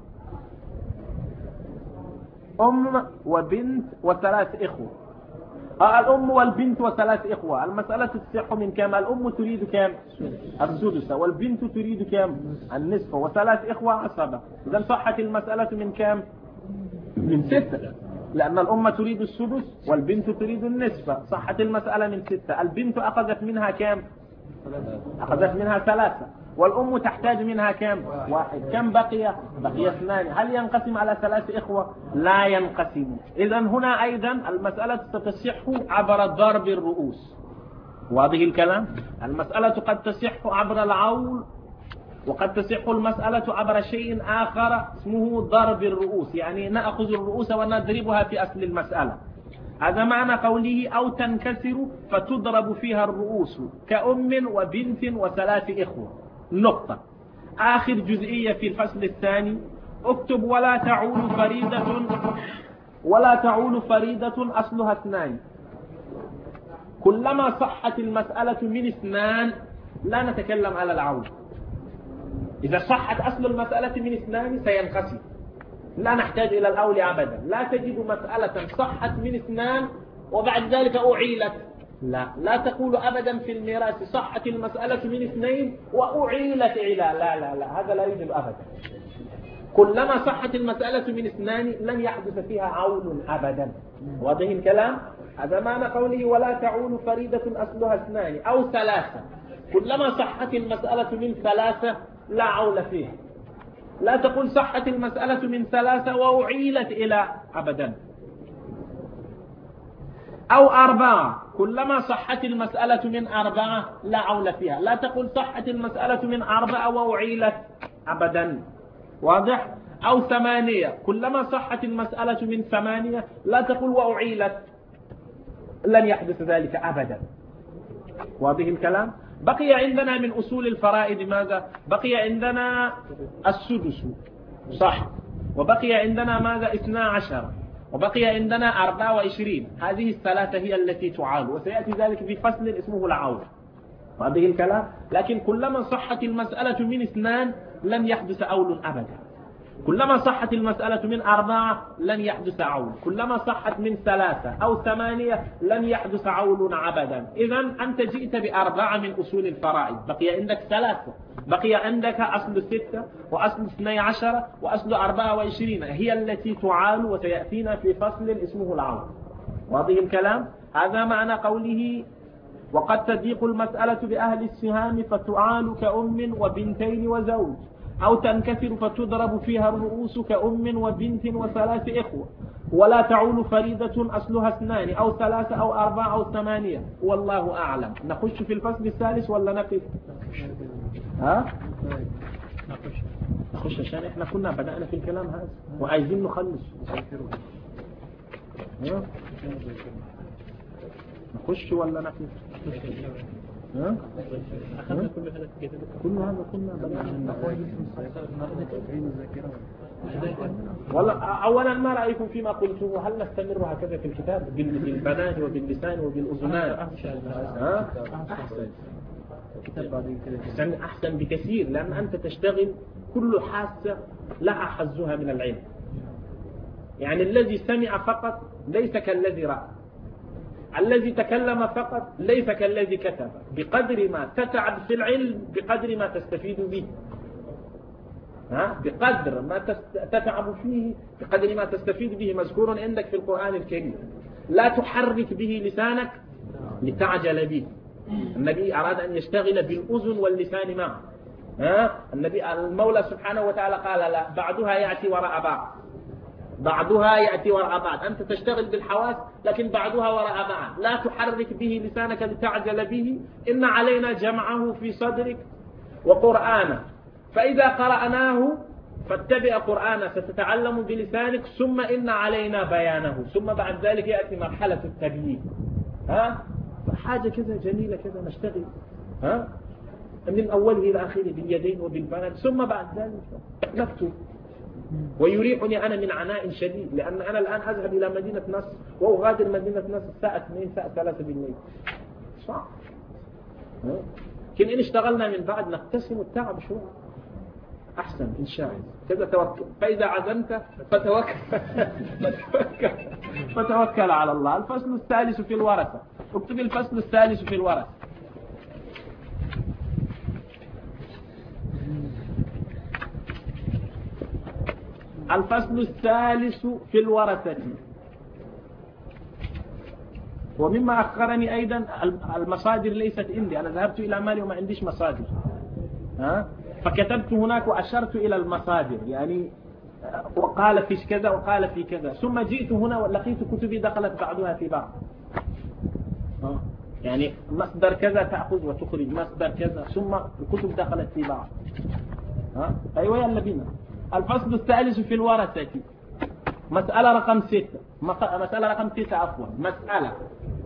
أم وبنت وثلاث إخوة. آه الأم والبنت وثلاث إخوة، المسألة تصح من كم؟ الأم تريد كم؟ السدس، والبنت تريد كم؟ النصف، وثلاث إخوة عصبة. إذا صحت المسألة من كم؟ من ستة، لأن الأم تريد السدس والبنت تريد النصف، صحت المسألة من ستة. البنت أخذت منها كم؟ أخذت منها ثلاثة، والأم تحتاج منها كم؟ واحد. كم بقي؟ بقي اثنان. هل ينقسم على ثلاث إخوة؟ لا ينقسم. إذن هنا أيضا المسألة تصح عبر ضرب الرؤوس. واضح الكلام؟ المسألة قد تصح عبر العول، وقد تصح المسألة عبر شيء آخر اسمه ضرب الرؤوس، يعني نأخذ الرؤوس ونضربها في أصل المسألة. هذا معنى قوله أو تنكسر فتضرب فيها الرؤوس، كأم وبنت وثلاث إخوة. نقطة. آخر جزئية في الفصل الثاني، اكتب ولا تعول فريدة، ولا تعول فريدة أصلها اثنان. كلما صحت المسألة من اثنان لا نتكلم على العول. إذا صحت أصل المسألة من اثنان سينقسم، لا نحتاج إلى الأول أبدا. لا تجد مسألة صحت من اثنان وبعد ذلك أعيلت، لا لا تقول أبدا في الميراث صحت المسألة من اثنين وأعيلت إلى، لا لا لا، هذا لا يوجد أبدا. كلما صحت المسألة من اثنان لن يحدث فيها عول أبدا. واضح الكلام؟ هذا معنى قوله ولا تعول فريدة أصلها اثنان أو ثلاثة. كلما صحت المسألة من ثلاثة لا عول فيها. لا تقول صحت المسألة من ثلاثة وأعيلت إلى أبدا. أو أربعة، كلما صحت المسألة من أربعة لا عول فيها. لا تقول صحت المسألة من أربعة وأعيلت أبدا. واضح؟ أو ثمانية، كلما صحت المسألة من ثمانية لا تقول وأعيلت، لن يحدث ذلك أبدا. واضح الكلام؟ بقي عندنا من أصول الفرائض ماذا؟ بقي عندنا السدس، صح، وبقي عندنا ماذا؟ اثنا عشر، وبقي عندنا أربعة وعشرين. هذه الثلاثة هي التي تعال، وسيأتي ذلك في فصل اسمه العول. واضح الكلام؟ لكن كلما صحت المسألة من اثنان لن يحدث عول أبدا. كلما صحت المسألة من أربعة لن يحدث عول. كلما صحت من ثلاثة أو ثمانية لن يحدث عول أبدا. إذن أنت جئت بأربعة من أصول الفرائض، بقي عندك ثلاثة، بقي عندك أصل ستة وأصل اثني عشر وأصل أربعة وعشرين، هي التي تعال وسيأتينا في فصل اسمه العول. واضح الكلام؟ هذا معنى قوله وقد تضيق المسألة بأهل السهام فتعال كأم وبنتين وزوج، أو تنكسر فتضرب فيها الرؤوس كأم وبنت وثلاث إخوة، ولا تعول فريدة أصلها اثنان أو ثلاثة أو أربعة أو ثمانية، والله أعلم. نخش في الفصل الثالث ولا نقف؟ ها؟ نخش عشان إحنا كنا بدأنا في الكلام هذا وعايزين نخلص. ها؟ نخش ولا نقف؟ ها؟ أخذنا كل هذا كل هذا كنا بدأنا. والله أولا ما رأيكم فيما قلته؟ هل نستمر هكذا في الكتاب بالبنان وباللسان وبالأذنان؟ ها؟ أحسن. أحسن أحسن بكثير، لأن أنت تشتغل كل حاسة لها حظها من العلم. يعني الذي سمع فقط ليس كالذي رأى، الذي تكلم فقط ليس كالذي كتب. بقدر ما تتعب في العلم بقدر ما تستفيد به. ها؟ بقدر ما تتعب فيه بقدر ما تستفيد به. مذكور عندك في القرآن الكريم لا تحرك به لسانك لتعجل به. النبي أراد أن يشتغل بالأذن واللسان معا. ها؟ النبي المولى سبحانه وتعالى قال لا، بعضها يأتي وراء بعض، بعضها يأتي وراء بعض. أنت تشتغل بالحواس لكن بعضها وراء بعض. لا تحرك به لسانك لتعجل به، إن علينا جمعه في صدرك وقرآنه، فإذا قرأناه فاتبع قرآنه ستتعلم بلسانك، ثم إن علينا بيانه، ثم بعد ذلك يأتي مرحلة التبيين. ها؟ حاجة كذا جميلة كذا نشتغل، ها؟ من أوله إلى آخره باليدين وبالبنان، ثم بعد ذلك نكتب. ويريحني أنا من عناء شديد، لأن أنا الآن أذهب إلى مدينة نصر وأغادر مدينة نصر الساعة اثنين الساعة ثلاثة بالليل. صعب. لكن إن اشتغلنا من بعد نقتسم التعب شوي أحسن إن شاء الله. كذا توكل، فإذا عزمت فتوكل فتوكل فتوكل على الله. الفصل الثالث في الورثة، اكتب الفصل الثالث في الورثة. الفصل الثالث في الورثة. ومما أخرني أيضا المصادر ليست عندي، أنا ذهبت إلى مالي وما عنديش مصادر، ها؟ فكتبت هناك وأشرت إلى المصادر، يعني وقال في كذا وقال في كذا، ثم جئت هنا ولقيت كتبي دخلت بعضها في بعض، يعني مصدر كذا تأخذ وتخرج مصدر كذا، ثم الكتب دخلت في بعض. ها؟ أيوة يلا بينا. الفصل الثالث في الورثة، مسألة رقم ستة، مسألة رقم تسعة عفوا. مسألة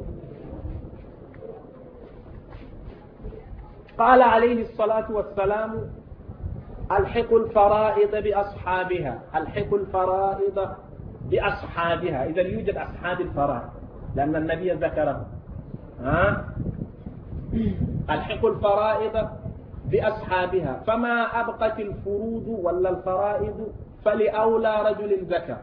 قال عليه الصلاة والسلام الحقوا الفرائض بأصحابها، الحقوا الفرائض بأصحابها. إذا يوجد أصحاب الفرائض لأن النبي ذكره. ها؟ الحقوا الفرائض بأصحابها، فما أبقت الفروض ولا الفرائض فلأولى رجل ذكر،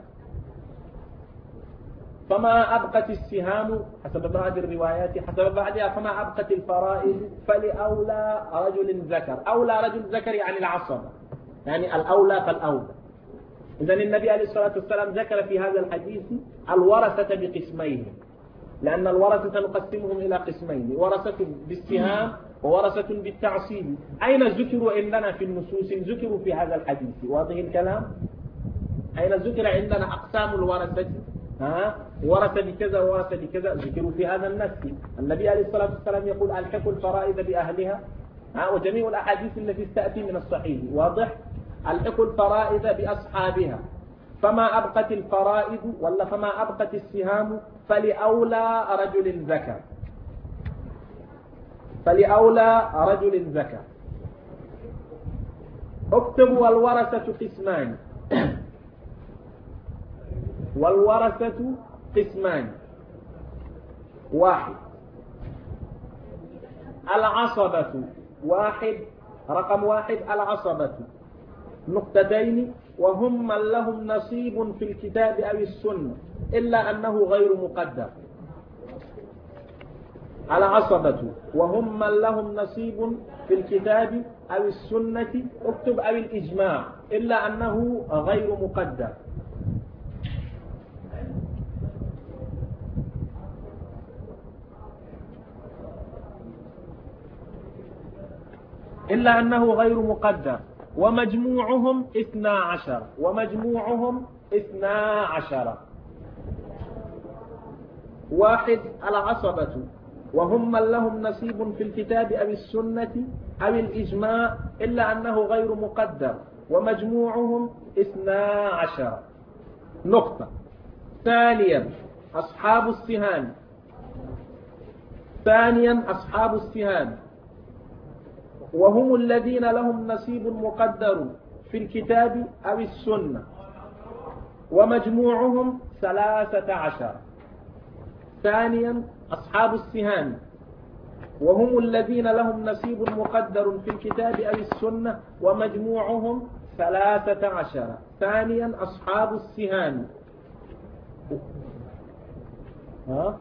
فما أبقت السهام حسب بعض الروايات حسب بعضها فما أبقت الفرائض فلأولى رجل ذكر. أولى رجل ذكر يعني العصبة، يعني الأولى فالأولى. إذن النبي عليه الصلاة والسلام ذكر في هذا الحديث الورثة بقسمين، لأن الورثة نقسمهم إلى قسمين: ورثة بالسهام وورثة بالتعصيب. أين ذكروا عندنا في النصوص؟ ذكروا في هذا الحديث. واضح الكلام؟ أين ذكر عندنا أقسام الورثة؟ ها؟ ورثة بكذا وورثة بكذا، ذكروا في هذا النص. النبي عليه الصلاة والسلام يقول: ألحقوا الفرائض بأهلها. ها؟ وجميع الأحاديث التي تأتي من الصحيح واضح: ألحقوا الفرائض بأصحابها، فما أبقت الفرائض ولا فما أبقت السهام فلأولى رجل ذكر، فلأولى رجل ذكر. اكتبوا: والورثة قسمان، والورثة قسمان: واحد العصبة، واحد رقم واحد العصبة، نقطتين: وهم من لهم نصيب في الكتاب أو السنة إلا أنه غير مقدر. العصبة وهم من لهم نصيب في الكتاب أو السنة، اكتب أو الإجماع، إلا أنه غير مقدر. إلا أنه غير مقدر. ومجموعهم اثنا عشر، ومجموعهم اثنا عشر: واحد العصبة وهم من لهم نصيب في الكتاب أو السنة أو الإجماع إلا أنه غير مقدر، ومجموعهم اثنا عشر. نقطة. ثانيا أصحاب السهام، ثانيا أصحاب السهام وهم الذين لهم نصيب مقدر في الكتاب أو السنة، ومجموعهم ثلاثة عشر. ثانيا أصحاب السهام وهم الذين لهم نصيب مقدر في الكتاب أو السنة، ومجموعهم ثلاثة عشر. ثانيا أصحاب السهام. ها؟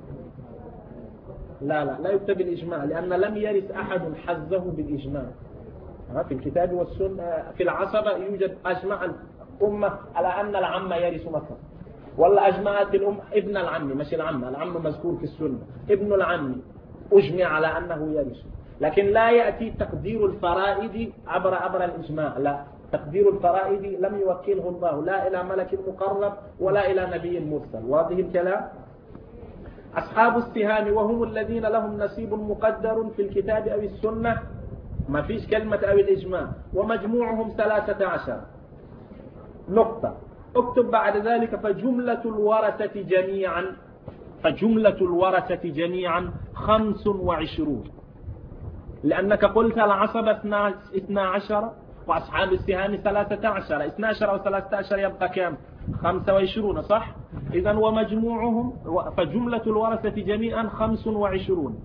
لا لا لا يكتب الإجماع، لأن لم يرث أحد حزه بالإجماع. في الكتاب والسنة في العصبة يوجد أجمع الأمة على أن العم يرث مثلا، ولا أجمعت الأم ابن العم، مش العم، العم مذكور في السنة، ابن العم أجمع على أنه يرث، لكن لا يأتي تقدير الفرائض عبر عبر الإجماع. لا، تقدير الفرائض لم يوكله الله لا إلى ملك مقرب ولا إلى نبي مرسل. واضح الكلام؟ أصحاب السهام وهم الذين لهم نصيب مقدر في الكتاب أو السنة، ما فيش كلمة أو الإجماع، ومجموعهم ثلاثة عشر. نقطة. اكتب بعد ذلك: فجملة الورثة جميعا، فجملة الورثة جميعا خمس وعشرون، لأنك قلت العصبة اثنا عشر وأصحاب السهام ثلاثة عشر، اثنا عشر أو ثلاثة عشر يبقى كم؟ خمسة وعشرون، صح؟ إذن ومجموعهم، فجملة الورثة جميعا خمس وعشرون: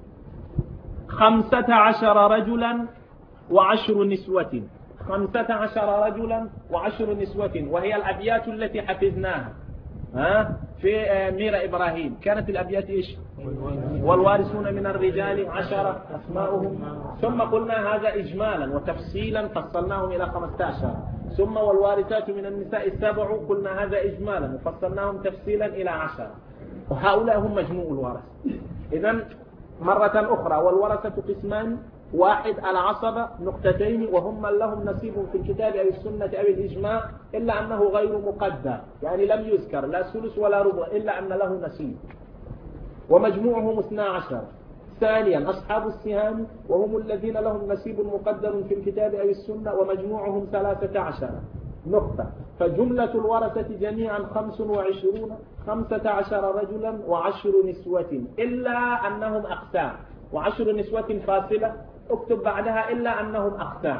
خمسة عشر رجلا وعشر نسوة، خمسة عشر رجلا وعشر نسوة، وهي الأبيات التي حفظناها ها في مير إبراهيم. كانت الأبيات إيش؟ والوارثون من الرجال عشرة أسماؤهم، ثم قلنا هذا إجمالا وتفصيلا فصلناهم إلى خمسة عشر، ثم والوارثات من النساء السبع، قلنا هذا إجمالا وفصلناهم تفصيلا إلى عشرة، وهؤلاء هم مجموع الورث. إذن مرة أخرى: والورثة قسمان: واحد العصبة، نقطتين: وهم من لهم نصيب في الكتاب أو السنة أو الإجماع إلا أنه غير مقدر، يعني لم يذكر لا ثلث ولا ربع إلا أن له نصيب، ومجموعهم اثنا عشر. ثانيا أصحاب السهام وهم الذين لهم نصيب مقدر في الكتاب أو السنة، ومجموعهم ثلاثة عشر. نقطة. فجملة الورثة جميعا خمس وعشرون: خمسة عشر رجلا وعشر نسوة، إلا أنهم أقسام، وعشر نسوة فاصلة، اكتب بعدها إلا أنهم أقسام،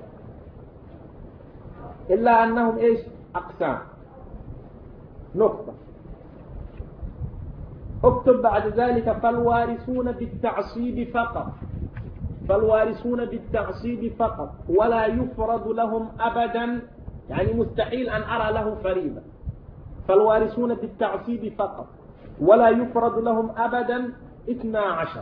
إلا أنهم إيش؟ أقسام. نقطة. اكتب بعد ذلك: فالوارثون بالتعصيب فقط، فالوارثون بالتعصيب فقط، ولا يفرض لهم أبدا، يعني مستحيل أن أرى له فريضة. فالوارثون بالتعصيب فقط ولا يفرض لهم أبدا اثنا عشر،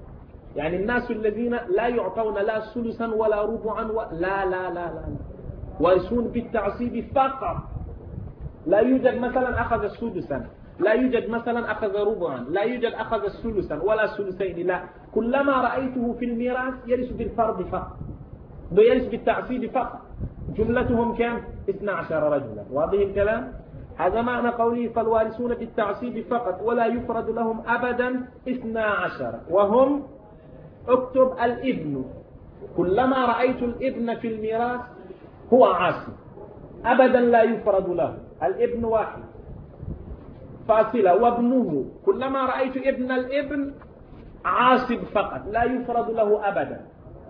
يعني الناس الذين لا يعطون لا ثلثا ولا ربعا و... لا لا لا لا وارثون بالتعصيب فقط. لا يوجد مثلا أخذ سدسا، لا يوجد مثلا أخذ ربعا، لا يوجد أخذ ثلثا ولا ثلثين، لا، كلما رأيته في الميراث يرث بالفرض فقط، يرث بالتعصيب فقط. جملتهم كم؟ اثنا عشر رجلا. واضح الكلام؟ هذا معنى قوله فالوارثون بالتعصيب فقط ولا يفرد لهم أبدا اثنا عشر، وهم اكتب الابن، كلما رأيت الابن في الميراث هو عاصب، أبدا لا يفرد له، الابن واحد فاصلة، وابنه كلما رأيت ابن الابن عاصب فقط لا يفرد له أبدا.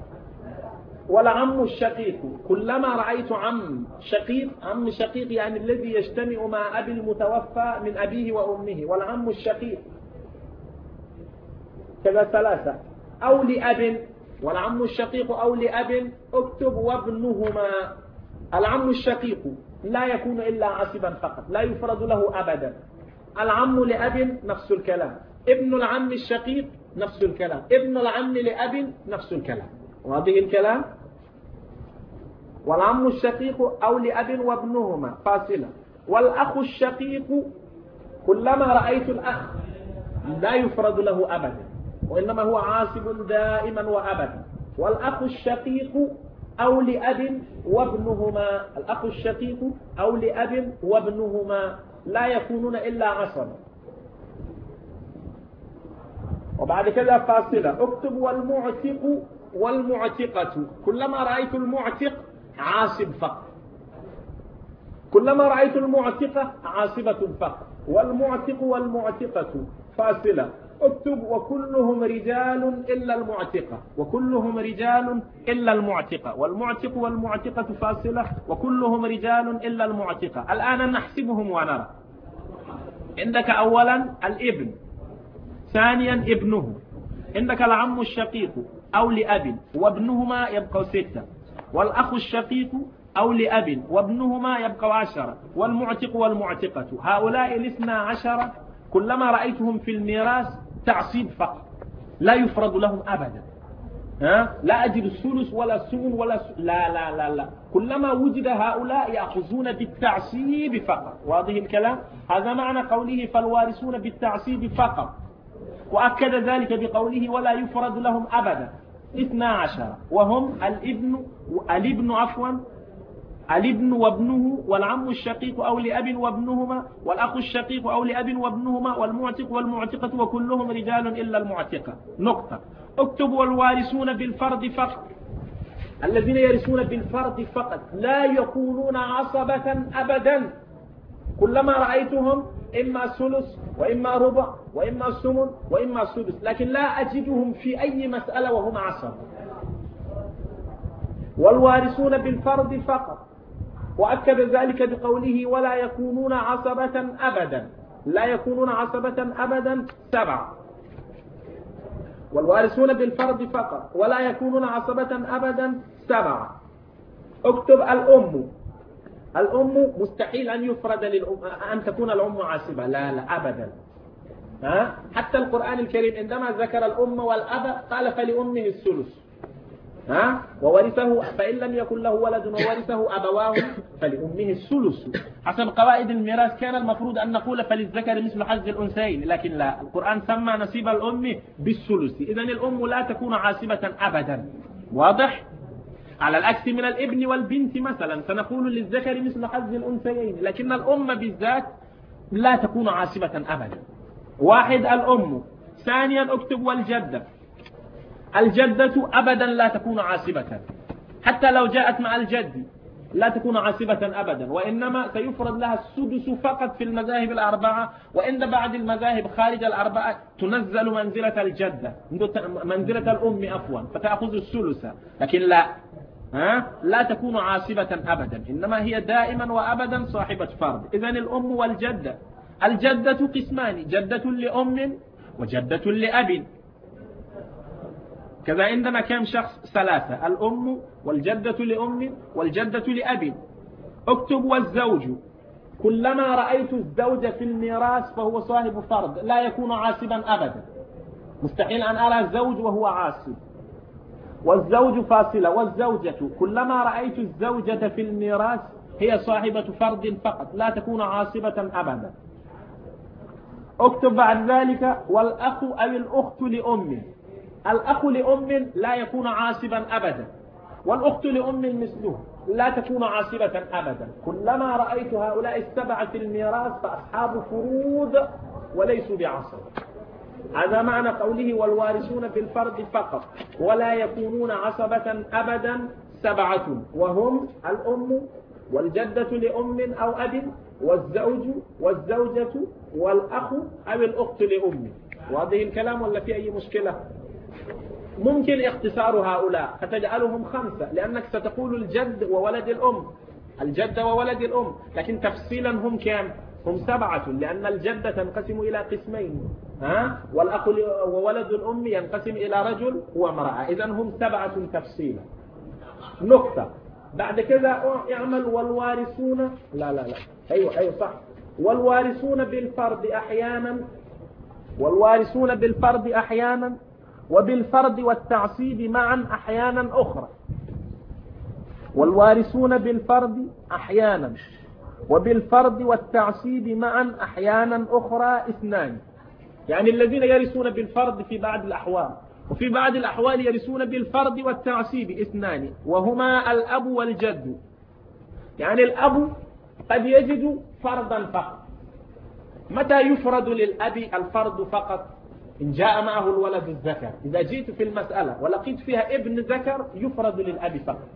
والعم الشقيق كلما رأيت عم شقيق، عم شقيق يعني الذي يجتمع مع أبي المتوفى من أبيه وأمه، والعم الشقيق كذا ثلاثة، أو لأب، والعم الشقيق أو لأب اكتب وابنهما. العم الشقيق لا يكون إلا عاصبا فقط لا يفرد له أبدا. العم لأب نفس الكلام، ابن العم الشقيق نفس الكلام، ابن العم لأب نفس الكلام. واضح الكلام؟ والعم الشقيق أو لأب وابنهما فاصلة. والأخ الشقيق كلما رأيت الأخ لا يفرد له أبدا، وإنما هو عاصب دائما وأبدا. والأخ الشقيق أو لأب وابنهما، الأخ الشقيق أو لأب وابنهما لا يكونون إلا عصبا. وبعد كذا فاصلة اكتب والمعتق والمعتقة، كلما رأيت المعتق عاصب فقط، كلما رأيت المعتقة عاصبة فقط. والمعتق والمعتقة فاصلة اكتب وكلهم رجال إلا المعتقة، وكلهم رجال إلا المعتقة. والمعتق والمعتقة فاصلة وكلهم رجال إلا المعتقة. الآن نحسبهم ونرى. عندك أولا الابن، ثانيا ابنه، عندك العم الشقيق أو لأب وابنهما يبقوا ستة، والأخ الشقيق أو لأب وابنهما يبقوا عشرة، والمعتق والمعتقة هؤلاء الاثنى عشر كلما رأيتهم في الميراث تعصيب فقط لا يفرد لهم أبدا. ها؟ لا أجد الثلث ولا الثمن ولا س... لا لا لا لا، كلما وجد هؤلاء يأخذون بالتعصيب فقط. واضح الكلام؟ هذا معنى قوله فالوارثون بالتعصيب فقط، وأكد ذلك بقوله ولا يفرد لهم أبدا اثنا عشر، وهم الابن الابن عفوا الابن وابنه، والعم الشقيق أو لأب وابنهما، والأخ الشقيق أو لأب وابنهما، والمعتق والمعتقة وكلهم رجال إلا المعتقة. نقطة. اكتب والوارثون بالفرض فقط، الذين يرثون بالفرض فقط لا يكونون عصبة أبدا، كلما رأيتهم إما ثلث وإما ربع وإما ثمن وإما سدس، لكن لا أجدهم في أي مسألة وهم عصبة. والوارثون بالفرض فقط، وأكد ذلك بقوله ولا يكونون عصبة أبدا، لا يكونون عصبة أبدا سبعة. والوارثون بالفرض فقط ولا يكونون عصبة أبدا سبعة. اكتب الأم، الأم مستحيل أن يفرد للأم أن تكون الأم عاصبة، لا لا أبدا. ها؟ حتى القرآن الكريم عندما ذكر الأم والأب قال فلأمه الثلث، ها؟ وورثه فإن لم يكن له ولد وورثه أبواه فلأمه الثلث. حسب قواعد الميراث كان المفروض أن نقول فللذكر مثل حظ الأنثيين، لكن لا، القرآن سمى نصيب الأم بالثلث. إذن الأم لا تكون عاصبة أبدا. واضح؟ على العكس من الابن والبنت مثلا سنقول للذكر مثل حظ الأنثيين، لكن الأم بالذات لا تكون عاصبة أبدا. واحد الأم. ثانيا اكتب والجدة، الجدة أبدا لا تكون عاصبة، حتى لو جاءت مع الجد لا تكون عاصبة أبدا، وإنما سيفرض لها السدس فقط في المذاهب الأربعة، وإن بعد المذاهب خارج الأربعة تنزل منزلة الجدة، منزلة الأم عفوا، فتأخذ الثلث، لكن لا ها؟ لا تكون عاصبة أبدا، إنما هي دائما وأبدا صاحبة فرض. إذن الأم والجدة. الجدة قسمان، جدة لأم وجدة لأب. كذا عندنا كم شخص؟ ثلاثة، الأم والجدة لأم والجدة لأب. اكتب والزوج، كلما رأيت الزوج في الميراث فهو صاحب فرض لا يكون عاصبا أبدا، مستحيل أن أرى الزوج وهو عاصب. والزوج فاصلة، والزوجة كلما رأيت الزوجة في الميراث هي صاحبة فرد فقط لا تكون عاصبة أبدا. اكتب بعد ذلك والأخ أو الأخت لأم. الأخ لأم لا يكون عاصبا أبدا، والأخت لأم مثله لا تكون عاصبة أبدا. كلما رأيت هؤلاء السبعة في الميراث فأصحاب فروض وليسوا بعصب. هذا معنى قوله والوارثون بالفرض فقط ولا يكونون عصبة أبدا سبعة، وهم الأم والجدة لأم أو أب والزوج والزوجة والأخ أو الأخت لأم. واضح الكلام ولا في أي مشكلة؟ ممكن اختصار هؤلاء فتجعلهم خمسة، لأنك ستقول الجد وولد الأم، الجد وولد الأم، لكن تفصيلا هم كم؟ هم سبعة، لأن الجدة تنقسم إلى قسمين، ها؟ والأخ وولد الأم ينقسم إلى رجل وامرأة، إذن هم سبعة تفصيلا. نقطة. بعد كذا اعمل والوارثون، لا لا لا أيوة أيوة صح، والوارثون بالفرض أحيانا، والوارثون بالفرض أحيانا وبالفرض والتعصيب معا أحيانا أخرى. والوارثون بالفرض أحيانا وبالفرض والتعصيب معا أحيانا أخرى اثنان، يعني الذين يرثون بالفرض في بعض الأحوال، وفي بعض الأحوال يرثون بالفرض والتعصيب اثنان، وهما الأب والجد. يعني الأب قد يجد فرضا فقط. متى يفرض للأب الفرض فقط؟ إن جاء معه الولد الذكر. إذا جئت في المسألة ولقيت فيها ابن ذكر يفرض للأب فقط،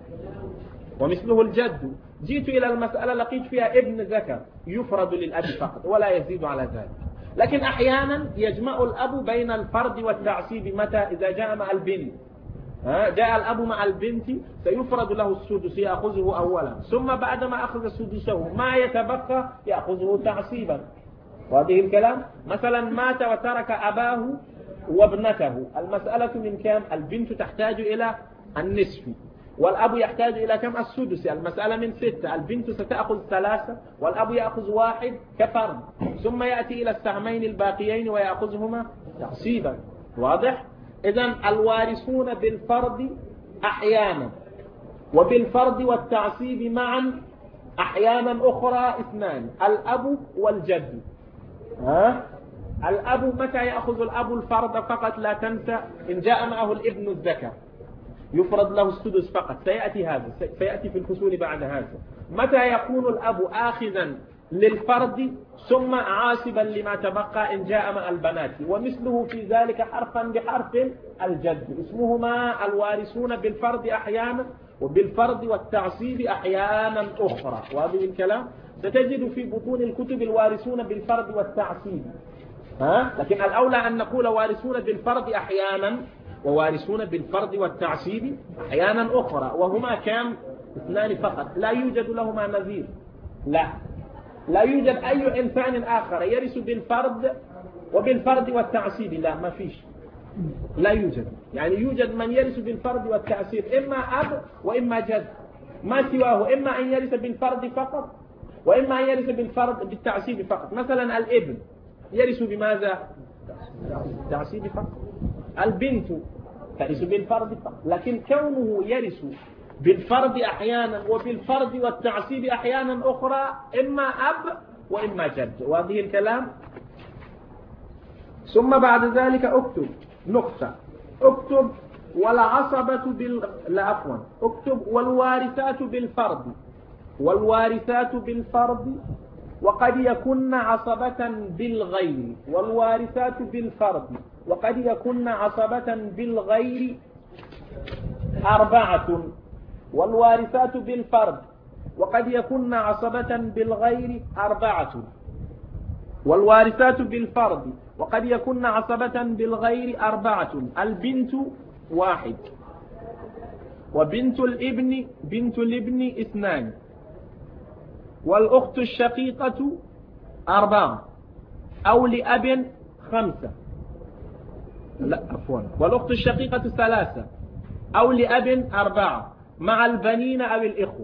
ومثله الجد. جئت إلى المسألة لقيت فيها ابن ذكر يفرض للأب فقط ولا يزيد على ذلك. لكن أحيانا يجمع الأب بين الفرض والتعصيب. متى؟ إذا جاء مع البنت، جاء الأب مع البنت سيفرض له السدس يأخذه أولا، ثم بعدما أخذ سدسه ما يتبقى يأخذه تعصيبا. وهذه الكلام مثلا مات وترك أباه وابنته، المسألة من كم؟ البنت تحتاج إلى النصف والأب يحتاج إلى كم؟ السدس. المسألة من ستة، البنت ستأخذ ثلاثة والأب يأخذ واحد كفرد، ثم يأتي إلى السهمين الباقيين ويأخذهما تعصيبا. واضح؟ إذن الوارثون بالفرض أحيانا وبالفرض والتعصيب معا أحيانا أخرى اثنان، الأب والجد. ها؟ الأب متى يأخذ الأب الفرض فقط؟ لا تنسى إن جاء معه الابن الذكر يفرض له السدس فقط، سيأتي هذا سيأتي في الفصول بعد هذا. متى يكون الأب آخذا للفرض ثم عاصبا لما تبقى إن جاء مع البنات، ومثله في ذلك حرفا بحرف الجد. اسمهما الوارثون بالفرض أحيانا وبالفرض والتعصيب أحيانا أخرى. وهذه الكلام ستجد في بطون الكتب الوارثون بالفرض والتعصيب، ها؟ لكن الأولى أن نقول وارثون بالفرض أحيانا ووارثون بالفرض والتعصيب أحيانا أخرى، وهما كم؟ اثنان فقط، لا يوجد لهما نظير. لا لا يوجد أي إنسان آخر يرث بالفرض وبالفرض والتعصيب، لا ما فيش، لا يوجد. يعني يوجد من يرث بالفرض والتعصيب إما أب وإما جد، ما سواه إما أن يرث بالفرض فقط وإما أن يرث بالفرض بالتعصيب فقط. مثلا الابن يرث بماذا؟ التعصيب فقط. البنت ترث بالفرض فقط، لكن كونه يرث بالفرض أحيانا وبالفرض والتعصيب أحيانا أخرى إما أب وإما جد. وهذه الكلام. ثم بعد ذلك اكتب نقطة، اكتب والعصبة بال لا عفوا اكتب والوارثات بالفرض، والوارثات بالفرض وقد يكن عصبة بالغير، والوارثات بالفرض وقد يكن عصبة بالغير أربعة، والوارثات بالفرض وقد يكن عصبة بالغير أربعة، والوارثات بالفرض وقد يكن عصبة بالغير أربعة، البنت واحد، وبنت الابن بنت الابن اثنان، والأخت الشقيقة أربعة، أو لأب خمسة، لا عفوا، والأخت الشقيقة ثلاثة، أو لأب أربعة، مع البنين أو الإخوة،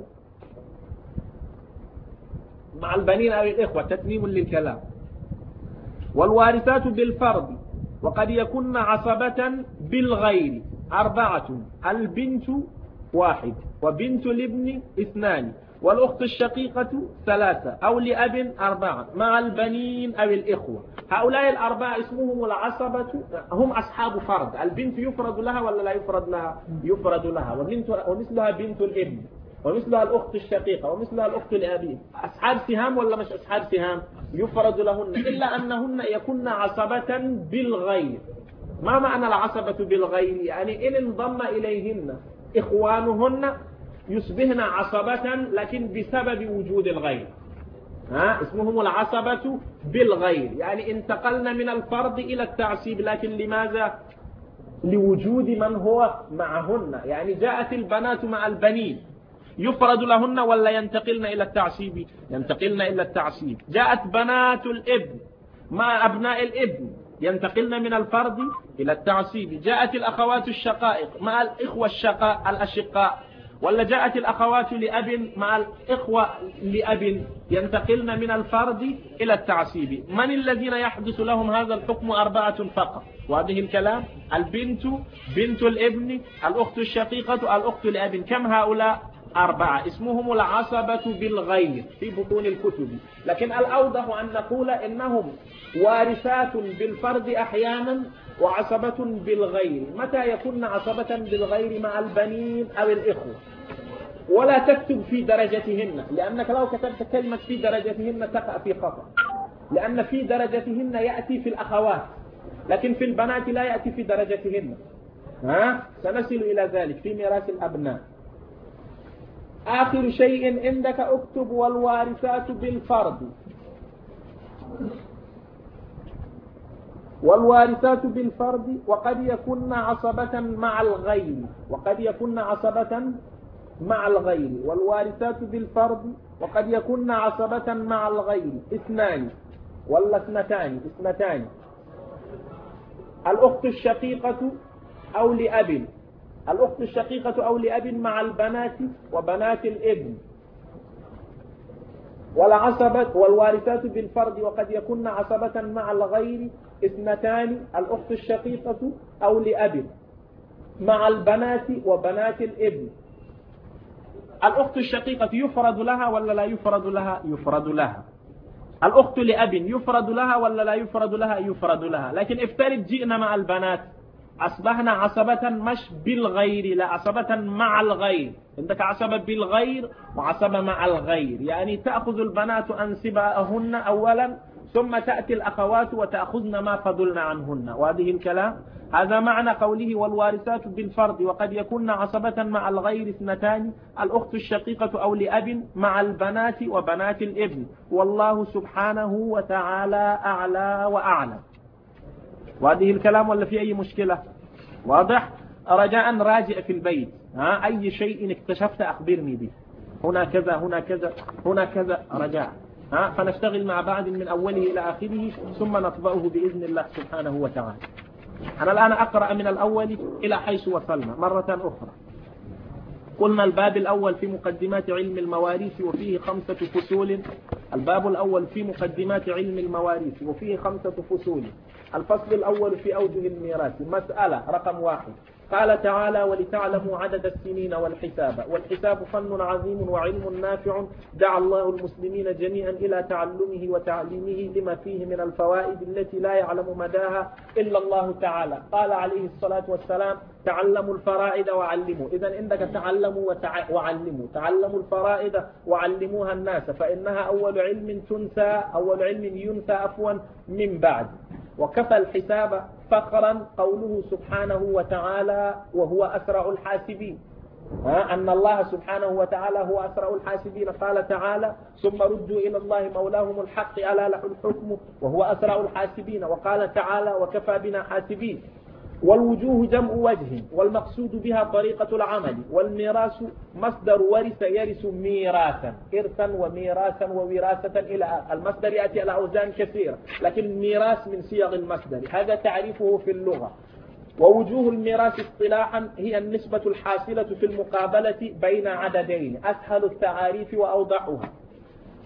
مع البنين أو الإخوة تتميم للكلام. والوارثات بالفرض وقد يكن عصبة بالغير، أربعة، البنت واحد، وبنت الابن اثنان، والأخت الشقيقة ثلاثة، أو لأب أربعة، مع البنين أو الإخوة. هؤلاء الأربعة اسمهم العصبة، هم أصحاب فرض. البنت يفرض لها ولا لا يفرض لها؟ يفرض لها، ومثلها بنت الابن، ومثلها الأخت الشقيقة، ومثلها الأخت لأبيه. أصحاب سهام ولا مش أصحاب سهام؟ يفرض لهن، إلا أنهن يكن عصبة بالغير. ما معنى العصبة بالغير؟ يعني إن انضم إليهن إخوانهن يصبحن عصبة، لكن بسبب وجود الغير. ها اسمهم العصبة بالغير، يعني انتقلنا من الفرض إلى التعصيب، لكن لماذا؟ لوجود من هو معهن. يعني جاءت البنات مع البنين، يفرض لهن ولا ينتقلن إلى التعصيب؟ ينتقلن إلى التعصيب. جاءت بنات الابن مع أبناء الابن، ينتقلن من الفرض إلى التعصيب. جاءت الأخوات الشقائق مع الإخوة الشقاء الأشقاء، ولا جاءت الأخوات لأب مع الإخوة لأب، ينتقلن من الفرض إلى التعصيب. من الذين يحدث لهم هذا الحكم؟ أربعة فقط. وهذه الكلام: البنت، بنت الابن، الأخت الشقيقة، الأخت لأب. كم هؤلاء؟ أربعة. اسمهم العصبة بالغير في بطون الكتب، لكن الأوضح أن نقول إنهم وارثات بالفرد أحيانا وعصبة بالغير. متى يكون عصبة بالغير؟ مع البنين أو الإخوة. ولا تكتب في درجتهن، لأنك لو كتبت كلمة في درجتهن تقع في خطأ، لأن في درجتهن يأتي في الأخوات، لكن في البنات لا يأتي في درجتهن. ها سنصل إلى ذلك في ميراث الأبناء. آخر شيء عندك اكتب: والوارثات بالفرض. والوارثات بالفرض وقد يكون عصبة مع الغير، وقد يكون عصبة مع الغير. والوارثات بالفرض وقد يكون عصبة مع الغير اثنان ولا اثنتان. اثنتان، الأخت الشقيقة أو لأب، الأخت الشقيقة أو لأب مع البنات وبنات الابن. والعصبة والوارثات بالفرض وقد يكون عصبة مع الغير اثنتان، الأخت الشقيقة أو لأب مع البنات وبنات الابن. الأخت الشقيقة يفرض لها ولا لا يفرض لها؟ يفرض لها. الأخت لأب يفرض لها ولا لا يفرض لها؟ يفرض لها. لكن افترض جئنا مع البنات، أصبحنا عصبة مش بالغير، لا، عصبة مع الغير. عندك عصبة بالغير وعصبة مع الغير، يعني تأخذ البنات أنسبهن أولا، ثم تأتي الأخوات وتأخذن ما فضلنا عنهن. وهذه الكلام هذا معنى قوله: والوارثات بالفرض وقد يكون عصبة مع الغير اثنتان، الأخت الشقيقة أو لأب مع البنات وبنات الابن. والله سبحانه وتعالى أعلى وأعلم. وهذه الكلام ولا في أي مشكلة؟ واضح؟ رجاء راجع في البيت، ها أي شيء اكتشفت أخبرني به. هنا كذا، هنا كذا، هنا كذا، رجاء. ها فنشتغل مع بعض من أوله إلى آخره، ثم نطبعه بإذن الله سبحانه وتعالى. أنا الآن أقرأ من الأول إلى حيث وصلنا مرة أخرى. قلنا الباب الأول في مقدمات علم المواريث وفيه خمسة فصول. الباب الأول في مقدمات علم المواريث وفيه خمسة فصول. الفصل الأول في أوجه الميراث. مسألة رقم واحد: قال تعالى: ولتعلموا عدد السنين والحساب. والحساب فن عظيم وعلم نافع، دعا الله المسلمين جميعا إلى تعلمه وتعليمه لما فيه من الفوائد التي لا يعلم مداها إلا الله تعالى. قال عليه الصلاة والسلام: تعلموا الفرائض وعلموا. إذن عندك تعلموا وتع... وعلموا. تعلموا الفرائض وعلموها الناس، فإنها أول علم تنسى، أول علم ينسى عفوا من بعد. وكفى الحساب فخرا قوله سبحانه وتعالى: وهو أسرع الحاسبين. أن الله سبحانه وتعالى هو أسرع الحاسبين. قال تعالى: ثم ردوا إلى الله مولاهم الحق ألا له الحكم وهو أسرع الحاسبين. وقال تعالى: وكفى بنا حاسبين. والوجوه جمع وجه، والمقصود بها طريقة العمل. والميراث مصدر ورث يرث ميراثا، إرثا وميراثا ووراثة إلى المصدر يأتي على أوزان كثيرة، لكن ميراث من صيغ المصدر. هذا تعريفه في اللغة. ووجوه الميراث اصطلاحا هي النسبة الحاصلة في المقابلة بين عددين، أسهل التعاريف وأوضحها.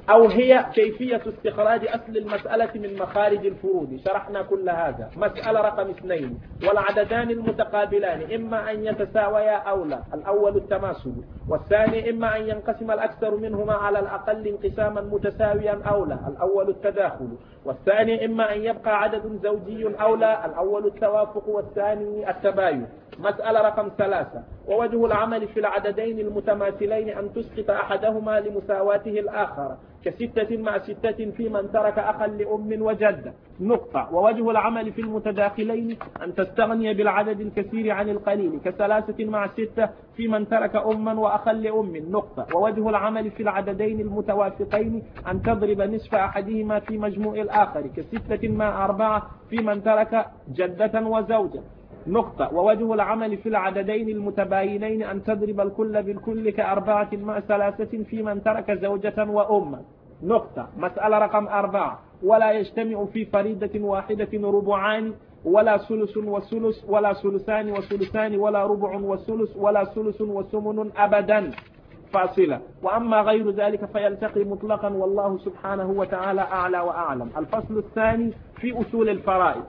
أو هي كيفية استخراج أصل المسألة من مخارج الفروض. شرحنا كل هذا. مسألة رقم اثنين: والعددان المتقابلان إما أن يتساويا أو لا. الأول التماثل، والثاني إما أن ينقسم الأكثر منهما على الأقل انقساما متساويا أو لا. الأول التداخل، والثاني إما أن يبقى عدد زوجي أو لا. الأول التوافق، والثاني التباين. مسألة رقم ثلاثة: ووجه العمل في العددين المتماثلين أن تسقط أحدهما لمساواته الآخر، كستة مع ستة في من ترك أخا لأم وجدة. نقطة. ووجه العمل في المتداخلين أن تستغني بالعدد الكثير عن القليل، كثلاثة مع ستة في من ترك أما وأخا لأم. نقطة. ووجه العمل في العددين المتوافقين أن تضرب نصف أحدهما في مجموع الآخر، كستة مع أربعة في من ترك جدة وزوجة. نقطة. ووجه العمل في العددين المتباينين أن تضرب الكل بالكل، كأربعة مع ثلاثة في من ترك زوجة وأما. نقطة. مسألة رقم أربعة: ولا يجتمع في فريدة واحدة ربعان ولا ثلث وثلث ولا ثلثان وثلثان ولا ربع وثلث ولا ثلث وثمن أبدا. فاصلة. وأما غير ذلك فيلتقي مطلقا، والله سبحانه وتعالى أعلى وأعلم. الفصل الثاني في أصول الفرائض.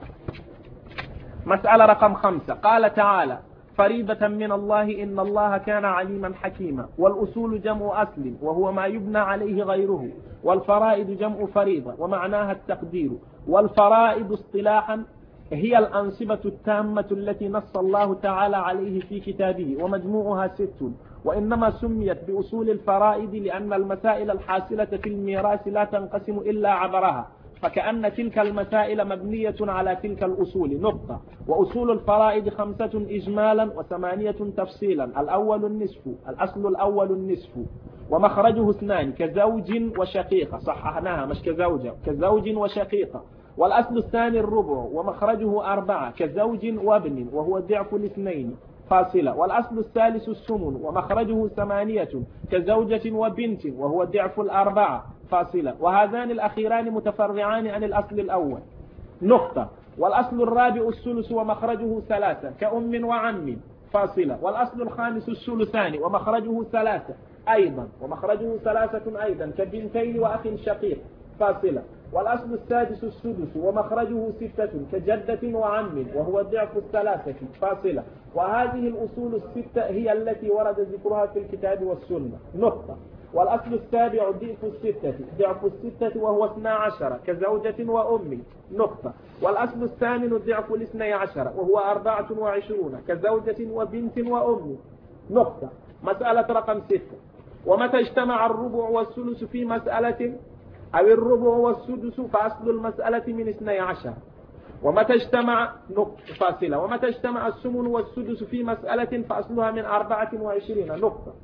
مسألة رقم خمسة: قال تعالى: فريضة من الله إن الله كان عليما حكيما. والأصول جمع أصل وهو ما يبنى عليه غيره، والفرائض جمع فريضة ومعناها التقدير. والفرائض اصطلاحا هي الأنصبة التامة التي نص الله تعالى عليه في كتابه، ومجموعها ست. وإنما سميت بأصول الفرائض لأن المسائل الحاصلة في الميراث لا تنقسم إلا عبرها، فكأن تلك المسائل مبنية على تلك الأصول. نقطة. وأصول الفرائض خمسة إجمالا وثمانية تفصيلا. الأول النصف، الأصل الأول النصف، ومخرجه اثنان، كزوج وشقيقة. صححناها مش كزوجة، كزوج وشقيقة. والأصل الثاني الربع، ومخرجه أربعة، كزوج وابن وهو ضعف الاثنين. فاصلة. والأصل الثالث السمن، ومخرجه ثمانية، كزوجة وبنت وهو ضعف الأربعة. فاصلة. وهذان الأخيران متفرعان عن الأصل الأول. نقطة. والأصل الرابع الثلث، ومخرجه ثلاثة، كأم وعم. فاصلة. والأصل الخامس الثلثان، ومخرجه ثلاثة أيضا، ومخرجه ثلاثة أيضا، كبنتين وأخ شقيق. فاصلة. والأصل السادس السدس، ومخرجه ستة، كجدة وعم وهو ضعف الثلاثة. فاصلة. وهذه الأصول الستة هي التي ورد ذكرها في الكتاب والسنة. نقطة. والأصل السابع ضعف الستة، ضعف الستة وهو اثنا عشر، كزوجة وأم. نقطة. والأصل الثامن ضعف الاثني عشر وهو أربعة وعشرون، كزوجة وبنت وأم. نقطة. مسألة رقم ستة: ومتى اجتمع الربع والثلث في مسألة أو الربع والسدس فأصل المسألة من اثني عشر. ومتى اجتمع نقطة. فاصلة. ومتى اجتمع الثمن والسدس في مسألة فأصلها من أربعة وعشرين. نقطة.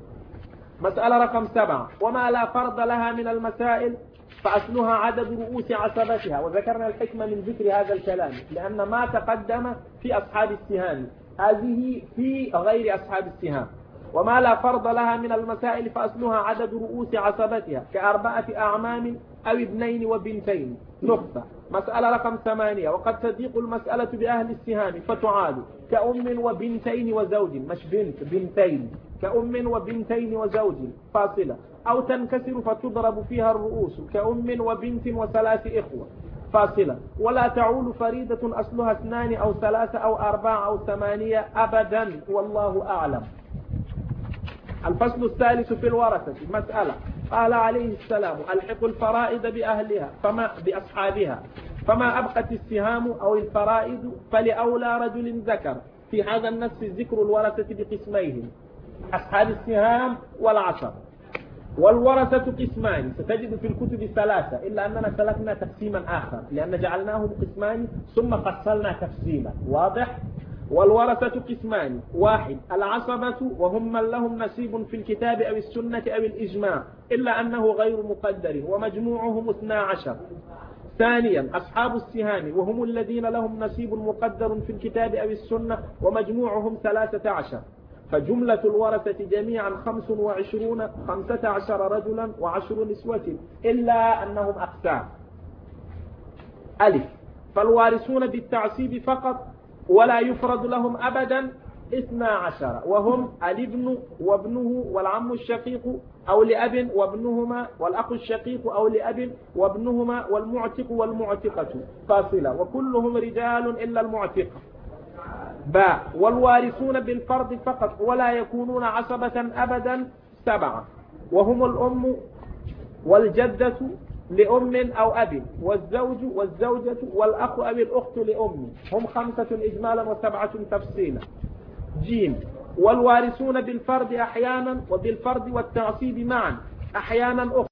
مسألة رقم سبعة: وما لا فرض لها من المسائل فأصلها عدد رؤوس عصبتها. وذكرنا الحكمة من ذكر هذا الكلام، لأن ما تقدم في أصحاب السهام، هذه في غير أصحاب السهام. وما لا فرض لها من المسائل فأصلها عدد رؤوس عصبتها، كأربعة أعمام أو ابنين وبنتين. نقطة. مسألة رقم ثمانية: وقد تضيق المسألة بأهل السهام فتعاد، كأم وبنتين وزوج، مش بنت، بنتين، كأم وبنتين وزوج. فاصلة. أو تنكسر فتضرب فيها الرؤوس، كأم وبنت وثلاث إخوة. فاصلة. ولا تعول فريدة أصلها اثنان أو ثلاثة أو أربعة أو ثمانية أبدا، والله أعلم. الفصل الثالث في الورثة. مسألة: قال عليه السلام: ألحقوا الفرائض بأهلها فما بأصحابها، فما أبقت السهام أو الفرائض فلأولى رجل ذكر. في هذا النص ذكر الورثة بقسميهم: أصحاب السهام والعصر. والورثة قسمان، ستجد في الكتب ثلاثة، إلا أننا سلكنا تقسيما آخر لأن جعلناهم قسمان ثم فصلنا تفصيلا. واضح؟ والورثة قسمان: واحد العصبة، وهم من لهم نصيب في الكتاب أو السنة أو الإجماع، إلا أنه غير مقدر، ومجموعهم اثنا عشر. ثانيا أصحاب السهام، وهم الذين لهم نصيب مقدر في الكتاب أو السنة، ومجموعهم ثلاثة عشر. فجملة الورثة جميعا خمس وعشرون، خمسة عشر رجلا وعشر نسوة، إلا أنهم أقسام. ألف: فالوارثون بالتعصيب فقط، ولا يفرض لهم أبدا اثنا عشر، وهم الابن وابنه والعم الشقيق أو لأب وابنهما والأخ الشقيق أو لأب وابنهما والمعتق والمعتقة فاصلة، وكلهم رجال إلا المعتق. باء والوارثون بالفرض فقط ولا يكونون عصبة أبدا سبعة، وهم الأم والجدة لأم أو أب والزوج والزوجة والأخ أو الأخت لأم، هم خمسة إجمالا وسبعة تفصيلا. جيم والوارثون بالفرد أحيانا وبالفرد والتعصيب معا أحيانا أخرى